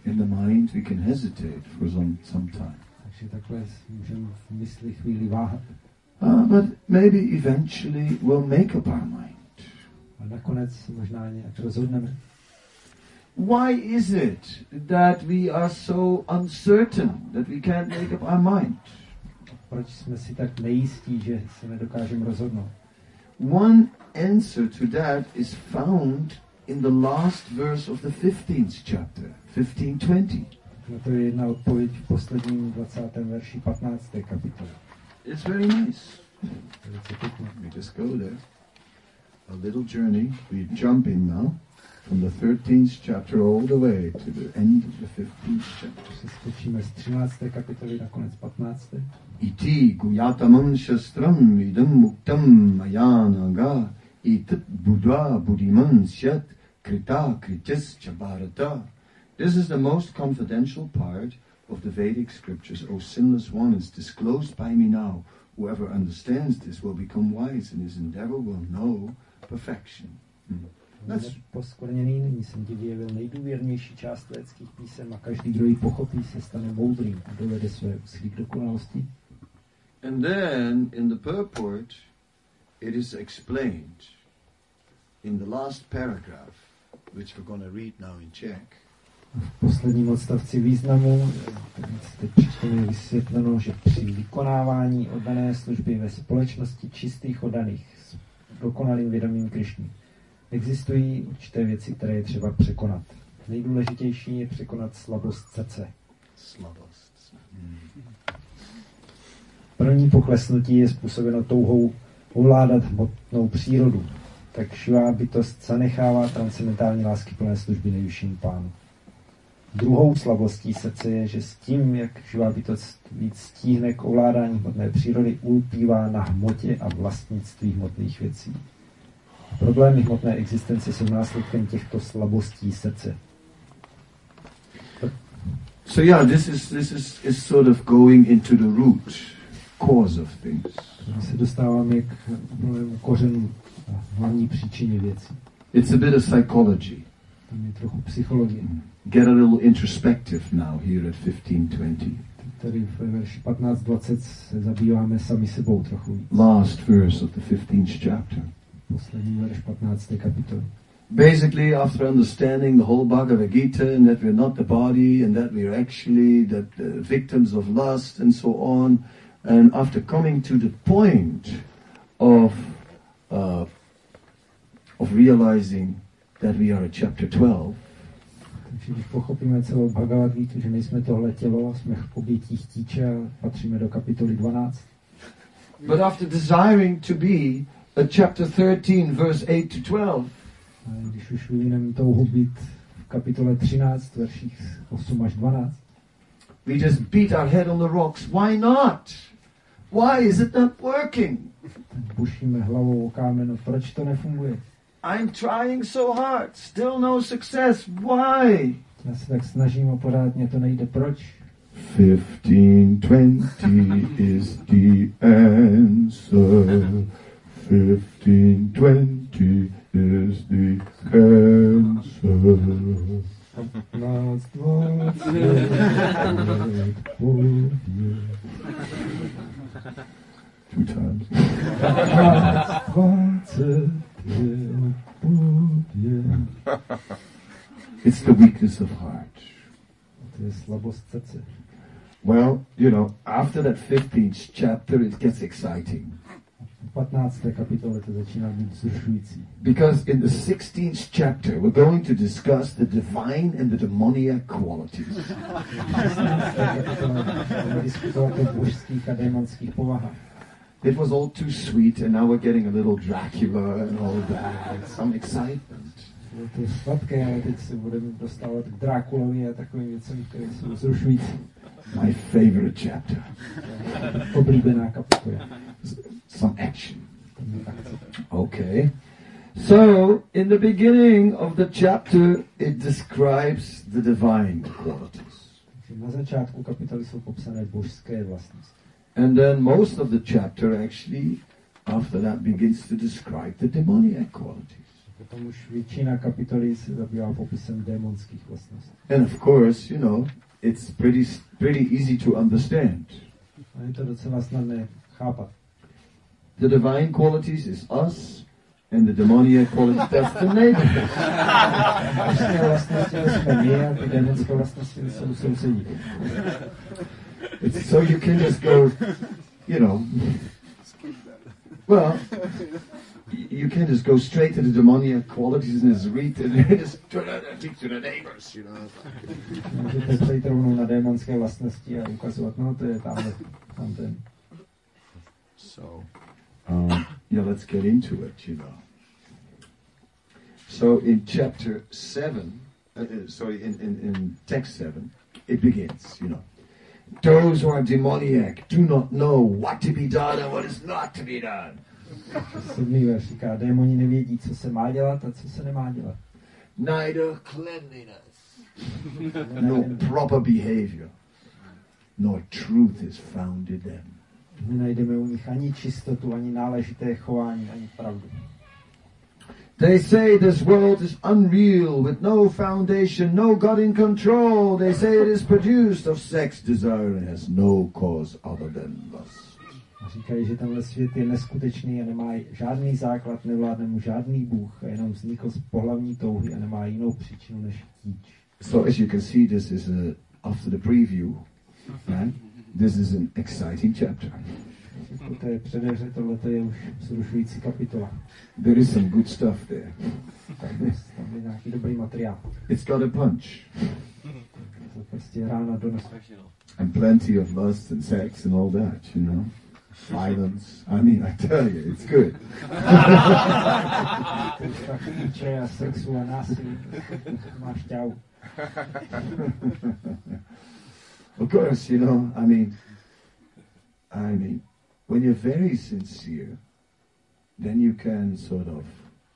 in the mind we can hesitate for some, some time. Takže takhle můžeme v mysli chvíli váhat. Uh, but maybe eventually we'll make up our mind. A nakonec možná nějak rozhodneme. Why is it that we are so uncertain that we can't make up our mind? Proč jsme si tak nejistí, že se nedokážeme rozhodnout? One answer to that is found in the last verse of the fifteenth chapter, fifteen twenty. Na to je jedna odpověď v posledním dvacátém verši patnácté kapitoly. It's very nice. Velice pěkné. We just go there. A little journey. We jump in now from the thirteenth chapter all the way to the end of the fifteenth chapter. Přeskočíme z třinácté kapitoly na konec patnácté. Iti guyatamam shastram idam muktam mayanaga itat buddha buddhiman syat krita kritis chabharata. This is the most confidential part of the Vedic scriptures. O sinless one, is disclosed by me now. Whoever understands this will become wise, and his endeavor will know perfection. Hmm. That's Poskvrněný, nyní jsem ti vyjevil nejdůvěrnější část védských písem a každý, kdo ji pochopí, se stane moudrým a dovede své úsilí k dokonalosti. And then in the purport, it is explained in the last paragraph, which we're going to read now in Czech. V posledním odstavci významu teď přečteme je vysvětleno, že při vykonávání oddané služby ve společnosti čistých oddaných s dokonalým vědomím Krišny existují určité věci, které je třeba překonat. Nejdůležitější je překonat slabost srdce. Slabost. Hmm. První poklesnutí je způsobeno touhou ovládat hmotnou přírodu. Tak živá bytost zanechává transcendentální láskyplné služby nejvyššímu Pánu. Druhou slabostí srdce je, že s tím, jak živá bytost víc stíhne k ovládání hmotné přírody, ulpívá na hmotě a vlastnictví hmotných věcí. A problémy hmotné existence jsou následkem těchto slabostí srdce. So yeah, this is this is, is sort of going into the root cause of things. My se dostáváme k kořenu a hlavní příčině věcí. It's a bit of psychology. Tam je trochu psychologie. Get a little introspective now here at fifteen twenty. Tady v verši patnáct dvacet se zabýváme sami sebou trochu víc. Last verse of the fifteenth chapter. Poslední verš patnácté kapitoly. Basically, after understanding the whole Bhagavad Gita and that we're not the body and that we're actually the, the victims of lust and so on, and after coming to the point of uh, of realizing that we are at chapter twelve, takže když pochopíme celou Bhagavad Gita, že nejsme tohle tělo, jsme v obětí chtíče a patříme do kapitoly dvanáct. but after desiring to be at chapter thirteen, verse eight to twelve, A když už vyvineme touhu být v kapitole třináct, verších osm až dvanáct, we just beat our head on the rocks. Why not? Why is it not working? tak bušíme hlavou o kámen, proč to nefunguje? I'm trying so hard, still no success. Why? Já se tak snažím a pořád mě to nejde, proč? Fifteen twenty is the answer. Fifteen twenty is the answer. patnáct dvacet Two times. patnáct dvacet It's the weakness of heart. To je slabost srdce. Well, you know, after that fifteenth chapter, it gets exciting. V patnácté kapitole to začíná být vzrušující. Because in the sixteenth chapter, we're going to discuss the divine and the demoniac qualities. Budeme diskutovat o božských a démonských povahách. It was all too sweet, and now we're getting a little Dracula and all that, some excitement. Bylo to sladké, ale teď se budeme dostávat k Drákulovi a takovým věcem, které jsou vzrušující. My favorite chapter. Oblíbená kapitola. Some action. Okay. So, in the beginning of the chapter, it describes the divine qualities. Takže na začátku kapitoly jsou popsané božské vlastnosti. And then most of the chapter actually, after that, begins to describe the demoniac qualities. Potom už většina kapitoly se zabývá popisem démonských vlastností. And of course, you know, it's pretty pretty easy to understand. A je to docela snadné chápat. The divine qualities is us, and the demoniac qualities, that's the neighbor. Božské vlastnosti jsme my a ty démonské vlastnosti jsou sousedí. It's so you can just go, you know, well, you can just go straight to the demoniac qualities and just read it and just to the, to the neighbors, you know. Můžete přejít rovnou na démonské vlastnosti a ukazovat, no to je tamhle, tam ten. So, um, yeah, let's get into it, you know. So in chapter seven, uh, sorry, in, in, in text seven, it begins, you know. Those who are demoniac do not know what to be done and what is not to be done. Sedmý verš říká, démoni nevědí, co se má dělat a co se nemá dělat. Neither cleanliness, no proper behavior, nor truth is found in them. Nenajdeme u nich ani čistotu, ani náležité chování, ani pravdu. They say this world is unreal, with no foundation, no God in control. They say it is produced of sex desire and has no cause other than lust. A říkají, že tenhle svět je neskutečný a nemá žádný základ, nevládne mu žádný Bůh a jenom vznikl z pohlavní touhy a nemá jinou příčinu než chtíč. So as you can see, this is a, after the preview, right? This is an exciting chapter. To je předehře, tohle je už vzrušující kapitola. There is some good stuff there. Tam je nějaký dobrý materiál. It's got a punch. To prostě rána do nosu. And plenty of lust and sex and all that, you know. Violence. I mean, I tell you, it's good. a sexu a násilí. Máš ťahu. Of course, you know, I mean, I mean, when you're very sincere, then you can sort of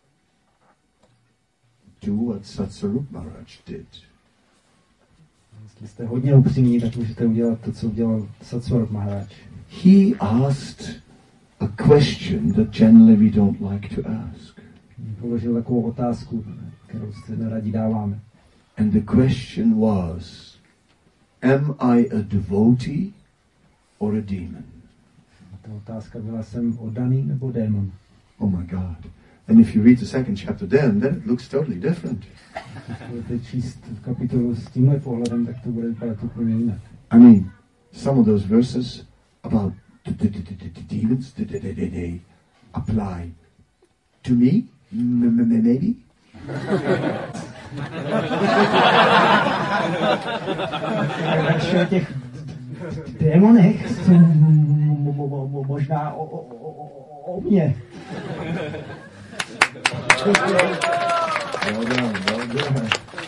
do what Satsarup Maharaj did. Jestli jste hodně upřímní, tak můžete udělat to, co udělal Satsarup Maharaj. He asked a question that generally we don't like to ask. Položil takovou otázku, kterou se neradi dáváme. And the question was, am I a devotee or a demon? A ta otázka byla, jsem oddaný nebo démon? Oh my God. And if you read the second chapter then, then it looks totally different. Když budete číst kapitolu s tímhle pohledem, tak to bude vypadat úplně jinak. I mean, some of those verses about the, the, the, the, the demons, the, the, the, the, they apply to me, M- m- maybe? Verše o těch démonech jsou možná o, o, o, o mně. Well done, well done.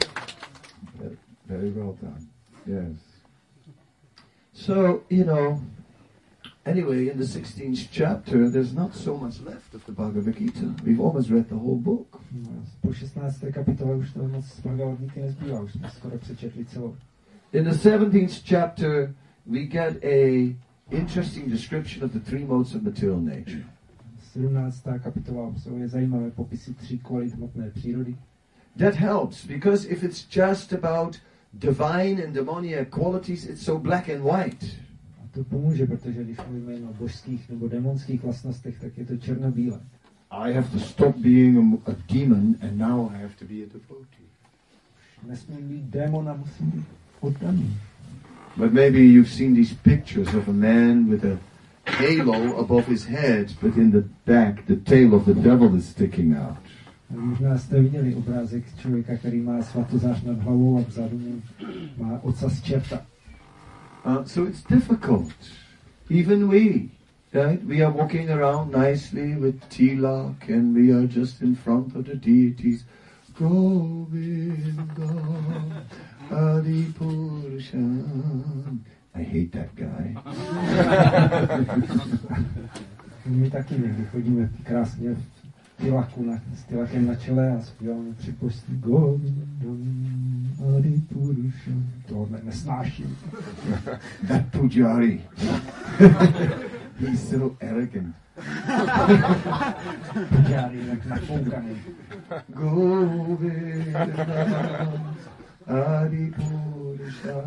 Very well done. Yes. So, you know, anyway, in the sixteenth chapter, there's not so much left of the Bhagavad Gita. We've almost read the whole book. Po šestnácté kapitole už to moc z Bhagavad Gita nezbývá, už jsme skoro přečetli celou. In the seventeenth chapter, we get a interesting description of the three modes of material nature. sedmnáctá kapitola obsahuje zajímavé popisy tří kvalit hmotné přírody. That helps, because if it's just about divine and demoniac qualities, it's so black and white. A to pomůže, protože když mluvíme jen o božských nebo démonských vlastnostech, tak je to černobílé. I have to stop being a, a demon, and now I have to be a devotee. Nesmím být démon a musím být oddaný. But maybe you've seen these pictures of a man with a halo above his head, but in the back the tail of the devil is sticking out. Možná jste viděli obrázek člověka, který má svatozář nad hlavou a vzadu má ocas čerta. Uh, so it's difficult. Even we, right? We are walking around nicely with tilak, and we are just in front of the deities. Govinda Adipurushan. I hate that guy. My taky někdy chodíme krásně v tilaku, na, s tilakem na čele a zpíváme při postí Govinda Adipurushan. To ne, nesnáším. That pujari. He's so arrogant. Požár jinak nafoukaný. Govinda Adi Purusha.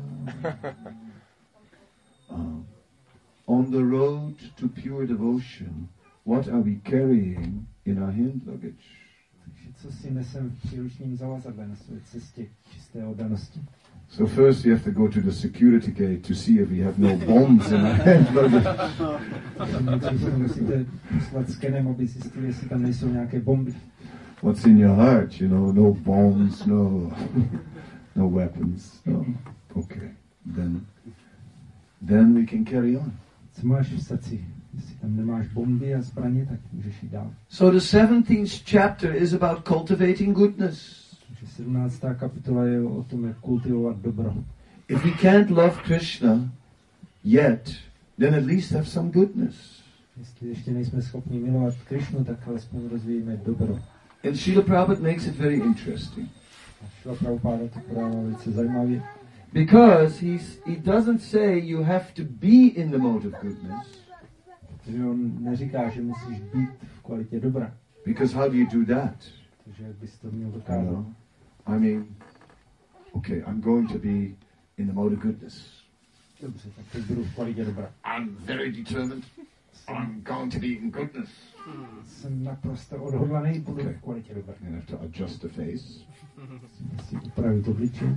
Uh, on the road to pure devotion, what are we carrying in our hand luggage? Takže co si nesem v příručním zavazadle na své cestě k čisté oddanosti? So first you have to go to the security gate to see if we have no bombs in our hand luggage. Musíte poslat skenem, aby zjistili, jestli tam nejsou nějaké bomby. What's in your heart, you know, no bombs, no no weapons. No. Okay. Then then we can carry on. Co máš v srdci? Jestli tam nemáš bomby a zbraně, tak můžeš jít dál. So the seventeenth chapter is about cultivating goodness. Takže sedmnáctá kapitola je o tom, jak kultivovat dobro. If we can't love Krishna yet, then at least have some goodness. Jestli ještě nejsme schopni milovat Krišnu, tak alespoň rozvíjíme dobro. And Srila Prabhupada makes it very interesting. A Srila Prabhupada to podává velice zajímavě. Because he's, he doesn't say you have to be in the mode of goodness. Protože on neříká, že musíš být v kvalitě dobra. Because how do you do that? Takže jak bys to měl You dokázat? know? I mean, okay, I'm going to be in the mode of goodness. Dobře, tak teď budu v kvalitě dobra. I'm very determined. I'm going to be in goodness. Jsem naprosto odhodlaný, budu Okay. v kvalitě dobra. You have to adjust the face Musím si upravit obličej,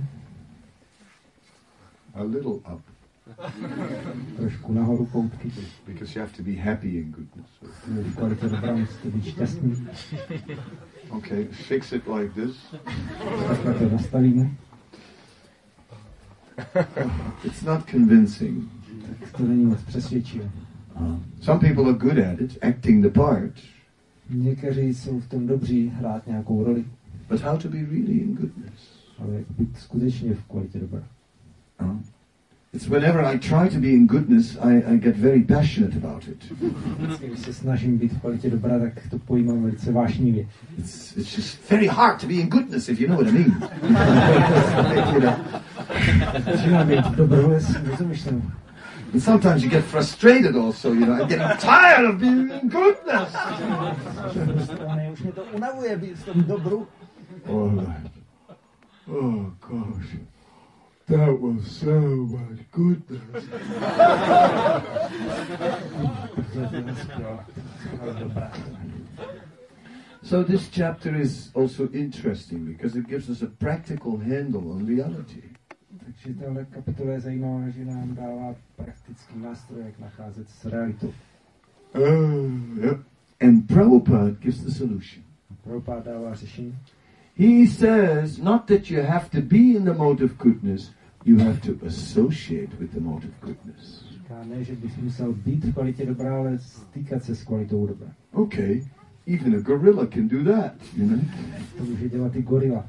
a little up trošku nahoru koutky. because you have to be happy in goodness. Budu v kvalitě dobra, musíte být šťastný. Okay, fix it like this. Takhle to nastavíme. It's not convincing. Tak to není moc přesvědčivé. Uh, some people are good at it, acting the part. Někteří jsou v tom dobří hrát nějakou roli, But how to be really in goodness? ale jak být skutečně v kvalitě dobra. Uh, it's whenever I try to be in goodness, I, I get very passionate about it. Vždycky, když se snažím být v kvalitě dobra, tak to pojímám velice vášnivě. It's, it's just very hard to be in goodness, if you know what I mean. You know? Začíná být dobrovolesný, rozumíš tomu? And sometimes you get frustrated also, you know, I'm getting tired of being in goodness. Už mě to unavuje být v tom dobru. All right. Oh, gosh. That was so much goodness. So this chapter is also interesting because it gives us a practical handle on reality. Takže tahle kapitola je zajímavá, že nám dává praktický nástroj, jak nacházet s realitou. Uh, yep. And Prabhupada gives the solution. Prabhupada dává řešení. He says not that you have to be in the mode of goodness, you have to associate with the mode of goodness. Říká, ne, že bys musel být v kvalitě dobra, ale stýkat se s kvalitou dobra. Okay, even a gorilla can do that, you know. To může dělat i gorila.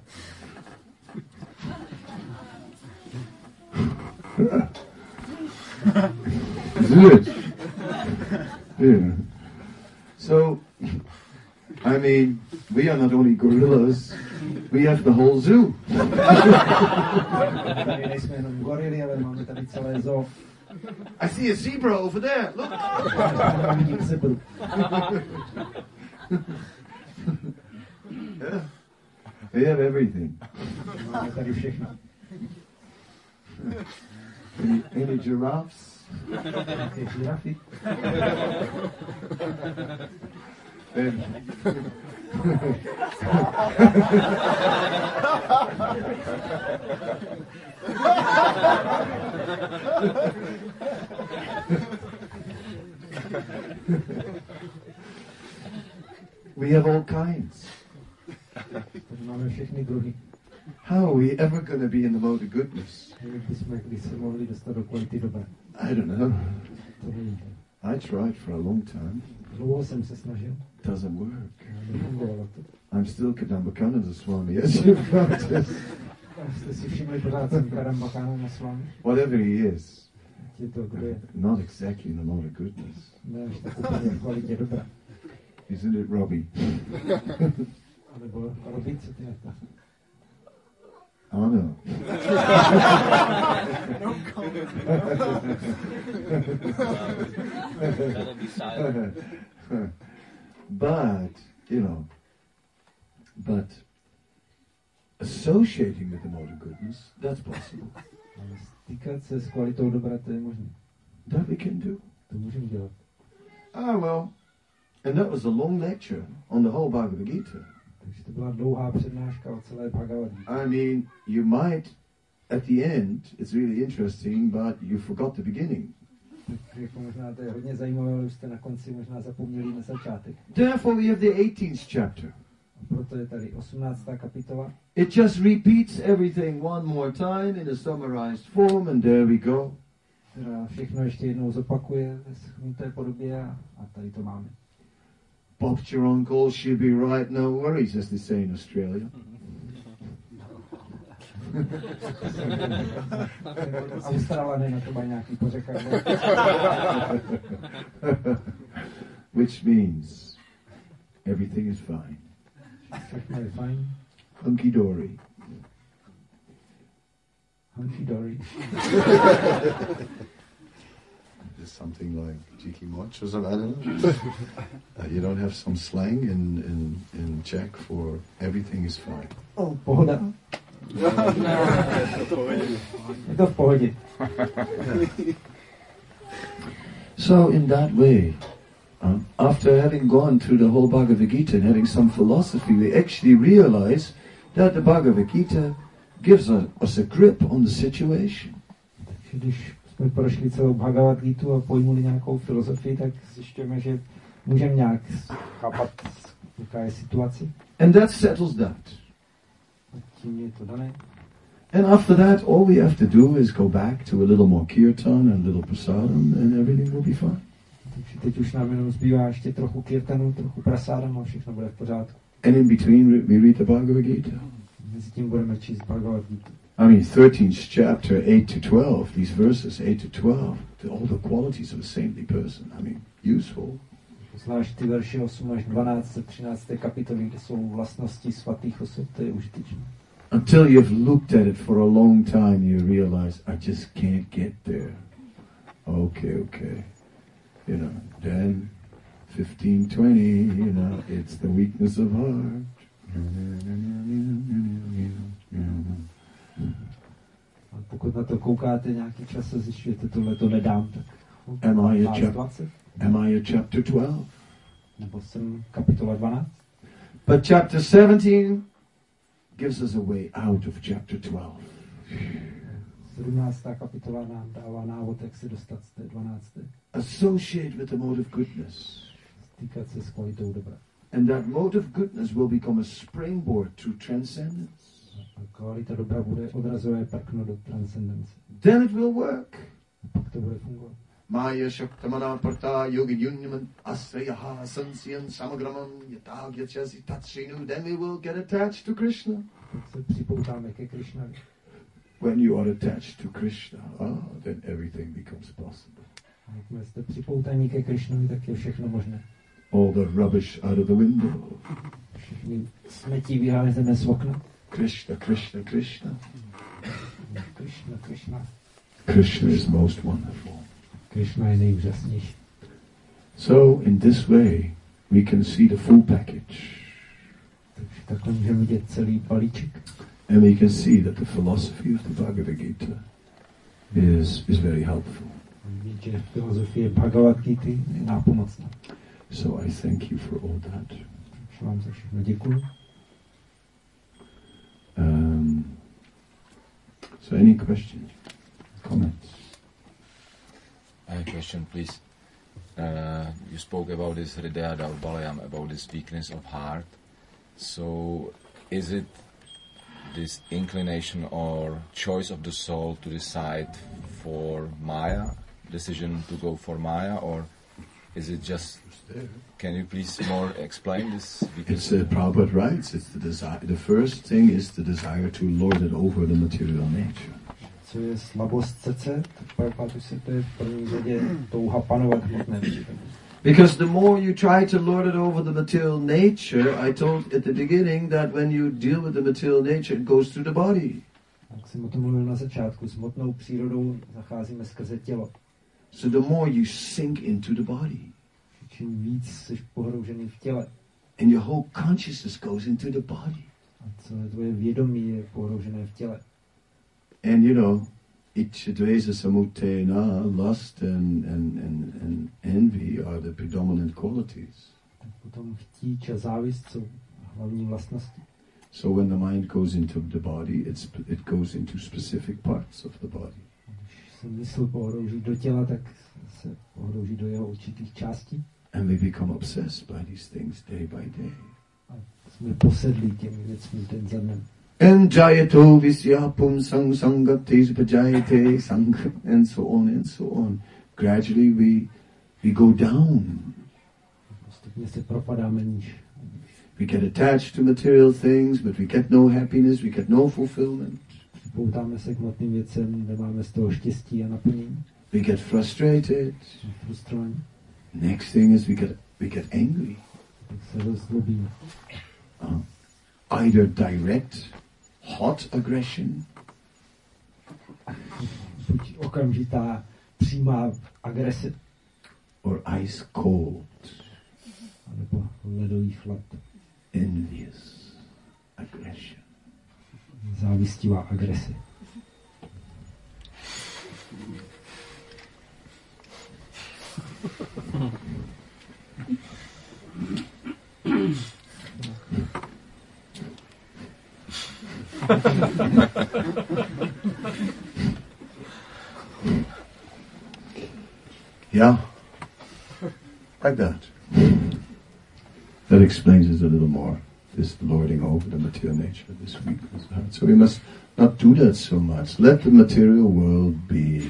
Good. Yeah. So, I mean, we are not only gorillas, we have the whole zoo. Tady nejsme jenom gorily, ale máme tady celé zoo. I see a zebra over there. Look. Tam vidím zebru. Yeah. They have everything. Máme tady všechno. Any, any giraffes? Nějaké žirafy. Then we have all kinds. Tady máme všechny druhy. How are we ever going to be in the mode of goodness? Jak bychom když se mohli dostat do kvality dobra. I don't know. To nevím. I tried for a long time. Dlouho jsem se snažil, Doesn't work. ale nefungovalo to. I'm still Kadambakananda Swami, as you've noticed. Jste si všimli, pořád jsem Kadambakánanda s vámi. Whatever he is, Je to, kdo je? not exactly in the mode of goodness. Ne, až tak úplně v kvalitě dobra. Isn't it, Robbie? Nebo robit, co ty na to? Ano. No comment. That'll be silent. But, you know, but associating with the mode of goodness, that's possible. Ale stýkat se s kvalitou dobra, to je možné. That we can do. To můžeme dělat. Ah, well, and that was a long lecture on the whole Bhagavad Gita. Takže to byla dlouhá přednáška o celé Bhagavad Gita. I mean, you might, at the end, it's really interesting, but you forgot the beginning. Takže jako možná to je hodně zajímavé, ale už jste na konci možná zapomněli na začátek. Therefore, we have the eighteenth chapter. A proto je tady osmnáctá kapitola. It just repeats everything one more time in a summarized form, and there we go. Která všechno ještě jednou zopakuje ve shrnuté podobě a, a tady to máme. Bob's your uncle, she'll be right, no worries, as they say in Australia. Australané na to mají nějaký pořekadlo. Which means everything is fine. Všechno je fajn. Hunky dory. Hunky dory. There's something like cheeky moch or something, I don't know. uh, you don't have some slang in, in, in Czech for everything is fine. Oh, pohoda. Je to v pohodě. So in that way, uh, after having gone through the whole Bhagavad Gita and having some philosophy, we actually realize that the Bhagavad Gita gives a, us a grip on the situation. Takže když jsme prošli celou Bhagavad Gitu a pojmuli nějakou filozofii, tak zjišťujeme, že můžeme nějak chápat, jaká je situace. And that settles that. A tím je to dané. And after that, all we have to do is go back to a little more kirtan and a little prasadam, and everything will be fine. Takže teď už nám jenom zbývá ještě trochu kirtanu, trochu prasádam a všechno bude v pořádku. And in between, we read the Bhagavad Gita. Mezi tím budeme číst Bhagavad Gita. I mean, thirteenth chapter, eight to twelve, these verses, eight to twelve, all the qualities of a saintly person. I mean, useful. Zvlášť ty verše osm až dvanáct, třináct kapitoly, kde jsou vlastnosti svatých osob, to je užitečné. Until you've looked at it for a long time, you realize, I just can't get there. Okay, okay. You know, then fifteen, twenty, you know, it's the weakness of heart. A pokud na to koukáte nějaký čas a zjišťujete, tohle to nedám, tak Am I a, chap- dvacet, am I a chapter twelve? nebo jsem kapitola dvanáct. But chapter seventeen gives us a way out of chapter twelve. sedmnáctá kapitola nám dává návod, jak se dostat z té dvanácté. Associate with the mode of goodness. Stýkat se s kvalitou dobra. And that mode of goodness will become a springboard to transcendence. A kvalita dobra bude odrazové prkno do transcendence. Then it will work. A pak to bude fungovat. Maya Shaktamana Parta Yogi Yunyaman Asrayaha Sansiyan Samagramam Yatag Yachasi Tatshrinu, then we will get attached to Krishna. Tak se připoutáme ke Krishnavi. When you are attached to Krishna, ah, then everything becomes possible. A jakmile jste připoutaní ke Krishnovi, tak je všechno možné. All the rubbish out of the window. Všechny smetí vyházeme z okna. Krishna, Krishna, Krishna. Krishna, Krishna. Krishna is most wonderful. Krishna je nejúžasnější. So, in this way, we can see the full package. Takže takhle můžeme vidět celý balíček. And we can see that the philosophy of the Bhagavad Gita is, is very helpful. Vidět, že filozofie Bhagavad Gita je nápomocná. So I thank you for all that. Takže vám za všechno děkuji. Um, so any questions, comments? I have a question, please. Uh, you spoke about this Hridaya Daurbalayam, about this weakness of heart. So, is it this inclination or choice of the soul to decide for Maya, decision to go for Maya, or is it just? Can you please more explain this? Because it's uh, Prabhupada writes, it's the desire. The first thing is the desire to lord it over the material nature. Co je slabost srdce, tak Prabhupada vysvětluje v první řadě touha panovat hmotné přítomnosti. Because the more you try to lord it over the material nature, I told at the beginning that when you deal with the material nature, it goes through the body. Jak jsem o tom mluvil na začátku, s hmotnou přírodou zacházíme skrze tělo. So the more you sink into the body, Čím víc jsi pohroužený v těle, and your whole consciousness goes into the body. a celé tvoje vědomí je pohroužené v těle. And you know, Ichadvesa Samutena, lust and, and, and, and envy are the predominant qualities. Tak potom chtíč a závist jsou hlavní vlastnosti. So when the mind goes into the body, it's, it goes into specific parts of the body. Když se mysl pohrouží do těla, tak se pohrouží do jeho určitých částí. And we become obsessed by these things day by day. A jsme posedlí těmi věcmi den za dnem. And jayato visyapum sang sangates pajayate sang and so on and so on. Gradually we we go down. Postupně se propadáme níž. We get attached to material things, but we get no happiness, we get no fulfillment. Poutáme se k hmotným věcem, nemáme z toho štěstí a naplnění. We get frustrated. Jsme frustrovaní. Next thing is we get we get angry. Tak se rozzlobíme. Uh, either direct, hot aggression, Buď okamžitá, přímá agrese, or ice cold, anebo ledový chlad. envious aggression. Závistivá agrese. Yeah, like that. That explains it a little more, this lording over the material nature of this weakness. So we must not do that so much. Let the material world be.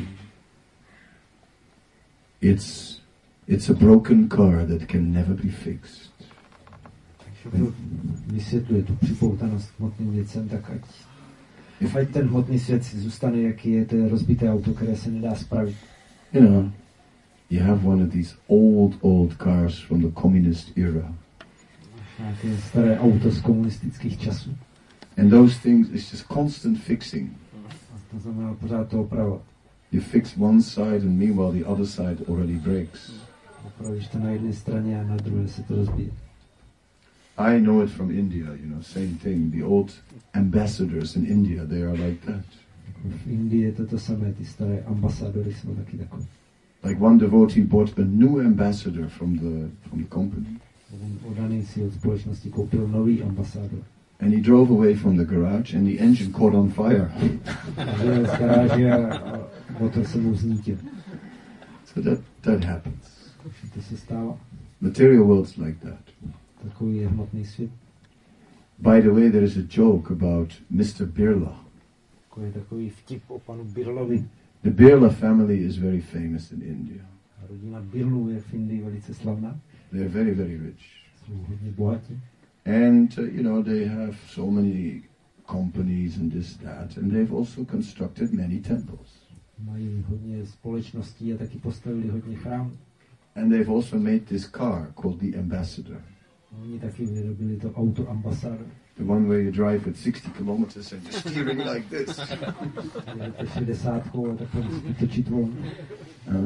It's, it's a broken car that can never be fixed. Takže to vysvětluje tu připoutanost k hmotným věcem, tak ať, ať ten hmotný svět si zůstane, jaký je, to je rozbité auto, které se nedá spravit. You know, you have one of these old, old cars from the communist era. Nějaké staré auto z komunistických časů. And those things, it's just constant fixing. A to znamená pořád to opravovat. You fix one side and meanwhile the other side already breaks. Opravíš to na jedné straně a na druhé se to rozbije. I know it from India, you know, same thing. The old ambassadors in India, they are like that. V Indii je to to samé, ty staré ambasádory jsou taky takové. Like one devotee bought a new ambassador from the from the company. Odaný si od společnosti koupil nový ambasádor. And he drove away from the garage and the engine caught on fire. Vyjel z garáže a motor se mu znítil. So that, that happens. To se stává. Material world's like that. Takový je hmotný svět. By the way, there is a joke about Mister Birla. Takový, takový vtip o panu Birlovi. The Birla family is very famous in India. Rodina Birlů je v Indii velice slavná. They are very, very rich. Jsou hodně bohatí. And, uh, you know, they have so many companies and this, that. And they've also constructed many temples. Mají hodně společností a taky postavili hodně chrámů. And they've also made this car called the Ambassador. Oni taky vyrobili to auto ambasádor. The one where you drive at sixty kilometers and you're steering like this. Jedete šedesátkou a takhle musíte točit volno. Uh,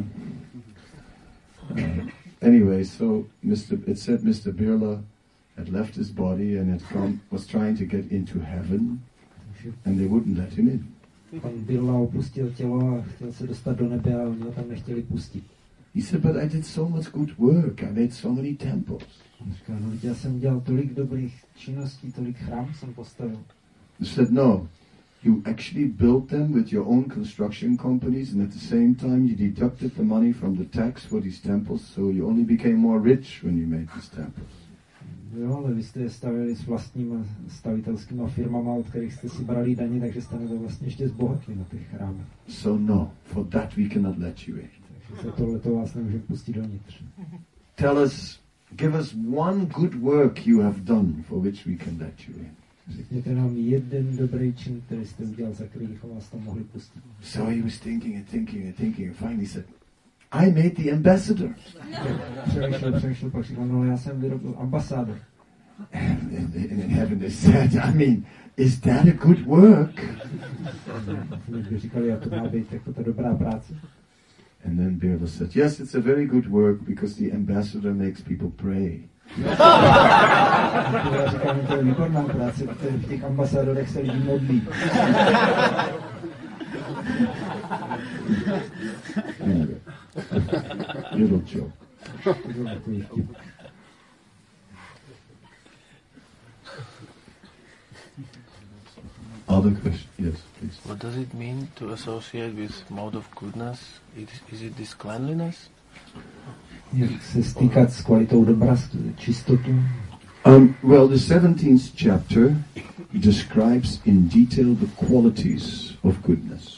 uh, anyway, so Mister it said Mister Birla had left his body and had come, was trying to get into heaven, and they wouldn't let him in. Pan Birla opustil tělo a chtěl se dostat do nebe a oni ho tam nechtěli pustit. He said, but I did so much good work. I made so many temples. Říká, no já jsem dělal tolik dobrých činností, tolik chrám jsem postavil. He said, no, you actually built them with your own construction companies, and at the same time you deducted the money from the tax for these temples, so you only became more rich when you made these temples. Jo, ale vy jste je stavili s vlastníma stavitelskými firmama, od kterých jste si brali daně, takže jste nebyli vlastně ještě zbohatli na těch chrámech. So no, for that we cannot let you in. Takže se tohleto vás nemůžeme pustit dovnitř. Tell us, give us one good work you have done for which we can let you in. Řekněte nám jeden dobrý čin, který jste udělal, za který bychom vás tam mohli pustit. So he was thinking and thinking and thinking and finally said, I made the ambassador. Přemýšlel, přemýšlel, pak říkal, no já jsem vyrobil ambasádor. And in, in heaven they said, I mean, is that a good work? Někdo říkali, jak to má být, jako ta dobrá práce. And then Birla said, yes, it's a very good work because the ambassador makes people pray. Já říkám, to je výborná práce, protože v těch ambasádorech se lidi modlí. Anyway, little joke. Other question? Yes, please. What does it mean to associate with mode of goodness? It, is it this cleanliness? Jak se stýkat s kvalitou dobra, s čistotou? Um, well, the seventeenth chapter describes in detail the qualities of goodness.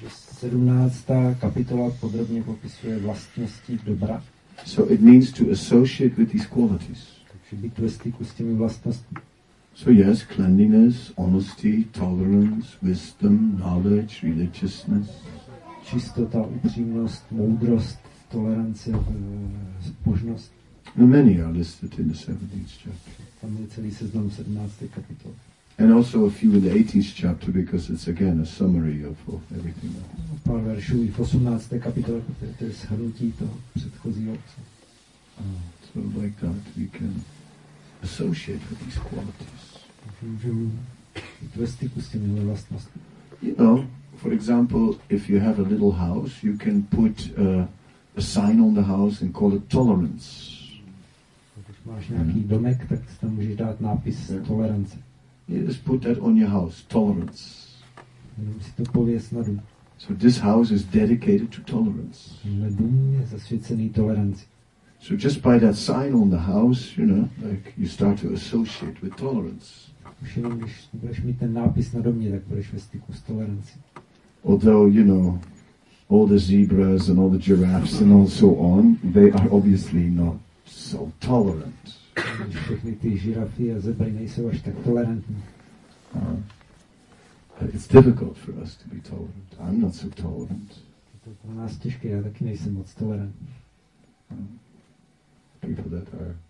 sedmnáctá kapitola podrobně popisuje vlastnosti dobra. So it means to associate with these qualities. Takže být ve styku s těmi vlastnostmi. So yes, cleanliness, honesty, tolerance, wisdom, knowledge, religiousness. Čistota, upřímnost, moudrost, tolerance, zbožnost. And many are listed in the seventeenth chapter. Tam je celý seznam sedmnácté kapitoly. And also a few in the eighteenth chapter because it's again a summary of, of everything else. Pár veršů i v osmnácté kapitole, protože to je shrnutí toho předchozího. Uh, so like that we can associate with these qualities. Můžeme být ve styku s těmi vlastnostmi. You know, for example, if you have a little house, you can put uh, a sign on the house and call it tolerance. Když máš nějaký domek, tak tam můžeš dát nápis Yeah. tolerance. You just put that on your house, tolerance. Jenom si to pověs na dům. So this house is dedicated to tolerance. Tenhle dům je zasvěcený toleranci. So just by that sign on the house, you know, like you start to associate with tolerance. Už jenom když budeš mít ten nápis na domě, tak budeš ve styku s tolerancí. Although, you know, all the zebras and all the giraffes and all so on, they are obviously not so tolerant. Když všechny ty žirafy a zebry nejsou až tak tolerantní. Uh, it's difficult for us to be tolerant. I'm not so tolerant. Je to pro nás těžké, já taky nejsem moc tolerantní. Uh, people that are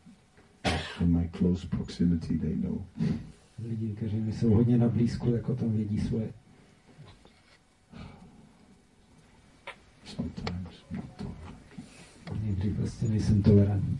in my close proximity, they know. Lidi, kteří mi jsou hodně na blízku, tak o tom vědí svoje. Sometimes not tolerant. Někdy prostě nejsem tolerantní.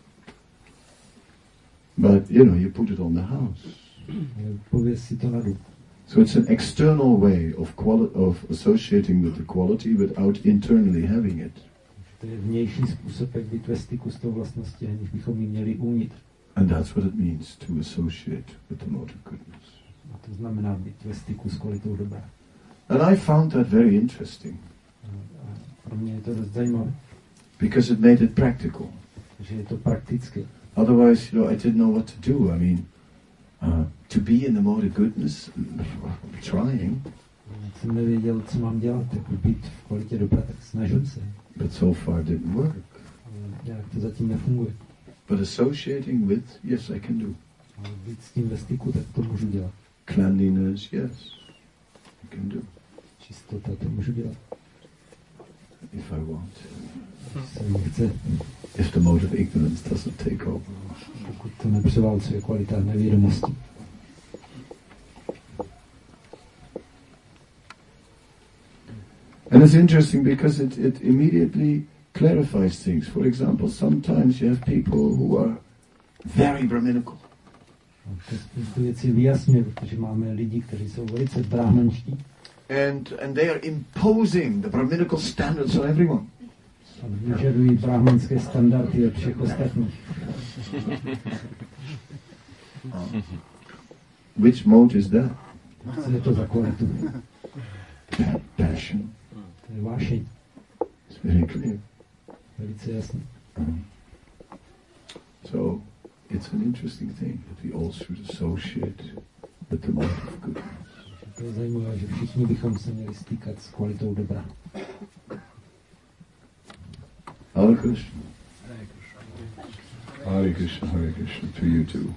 But, you know, you put it on the house. Pověz si to na dům. So it's an external way of quali- of associating with the quality without internally having it. To je vnější způsob, jak být ve styku s tou vlastností, aniž bychom ji měli uvnitř. And that's what it means to associate with the mode of goodness. A to znamená být ve styku s kvalitou dobra. And I found that very interesting A pro mě je to dost zajímavé, because it made it practical. že je to praktické. Otherwise, you know, I didn't know what to do. I mean, uh, to be in the mode of goodness, I'm trying, Já jsem nevěděl, co mám dělat, jako být v kvalitě dobra, tak snažil se. but so far didn't work. Ale nějak to zatím nefunguje. But associating with, yes, I can do. Ale být s tím ve styku, tak to můžu dělat. Cleanliness, yes, I can do. Čistota, to můžu dělat. If I want. Když se mi chce, If the mode of ignorance doesn't take over. pokud to nepřeválcuje kvalita nevědomosti. And it's interesting because it, it immediately clarifies things. For example, sometimes you have people who are very Brahminical. To spoustu věcí vyjasňuje, protože máme lidi, kteří jsou velice brahmanští. And, and they are imposing the Brahminical standards on everyone. A vyžadují brahmanské standardy od všech ostatních. Which mode is that? Co je to za kvalitu? Pa- Passion. To je vášeň. It's very clear. Velice jasný. So it's an interesting thing that we all should associate with the mode of goodness. To je zajímavé, že všichni bychom se měli stýkat s kvalitou dobra. Hare Krishna. Hare Krishna, Hare Krishna to you too.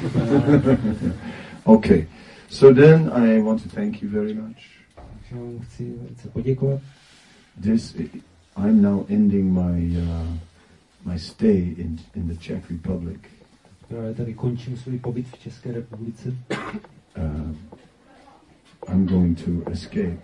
Okay, so then I want to thank you very much. Takže vám chci velice poděkovat. This, I'm now ending my uh, my stay in in the Czech Republic. Právě tady končím svůj pobyt v České republice. Uh, I'm going to escape.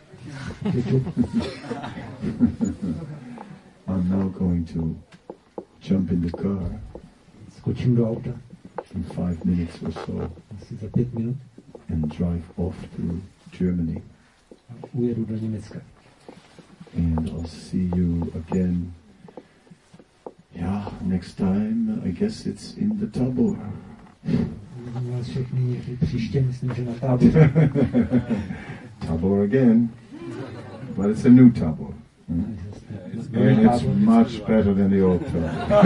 I'm now going to jump in the car. Skočím do auta. In five minutes or so. Asi za pět minut. And drive off to Germany. A ujedu do Německa. And I'll see you again. Yeah, next time I guess it's in the Tabor. Uvidím vás všechny někdy příště, myslím, že na Táboře. Tabor again. But it's a new Tabor. Hmm? And it's much better than the old Tabor.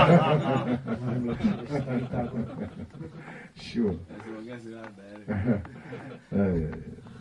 Sure. uh, yeah, yeah.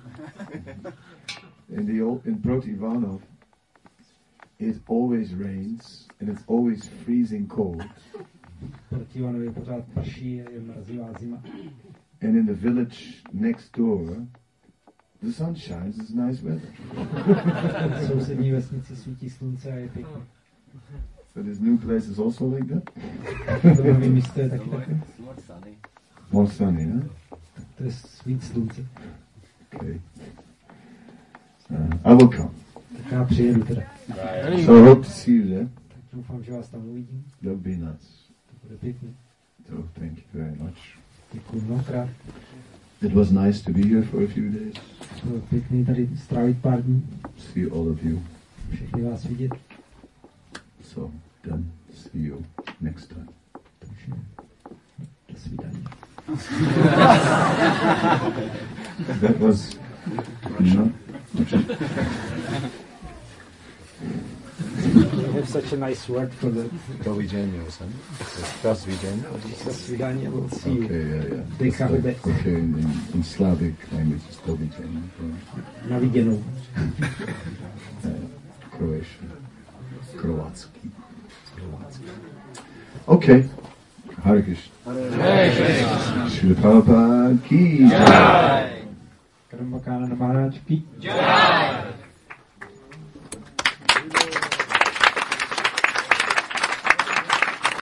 In the old, in Protivanov, it always rains and it's always freezing cold. Protivanově pořád prší, je mrazivá zima. And in the village next door, the sun shines, it's nice weather. V sousední vesnici svítí slunce a je pěkné. So this new place is also like that? To nové místo je taky takové? More sunny, huh? To je svít slunce. Okay. Uh, I will come. Tak já přijedu teda. So I hope to see you there. Tak doufám, že vás tam uvidím. That would be nice. To bude pěkné. So thank you very much. Děkuji mnohokrát. It was nice to be here for a few days. Bylo pěkný tady strávit pár dní. See all of you. Všechny vás vidět. So then see you next time. Takže do svídání. That was no. You have such a nice word for that. Do widzenia, son. Do widzenia. Do svídání, I will see you. Okay, yeah, yeah. Take It's a like, okay, in, in Slavic language, it's do widzenia. Na viděnou. Uh, Croatian. Croatsky. Croatsky. Okay. Hare Krishna. Hare Krishna. Shri Prabhupada ki jai. Karambakana Maharaj ki Jai.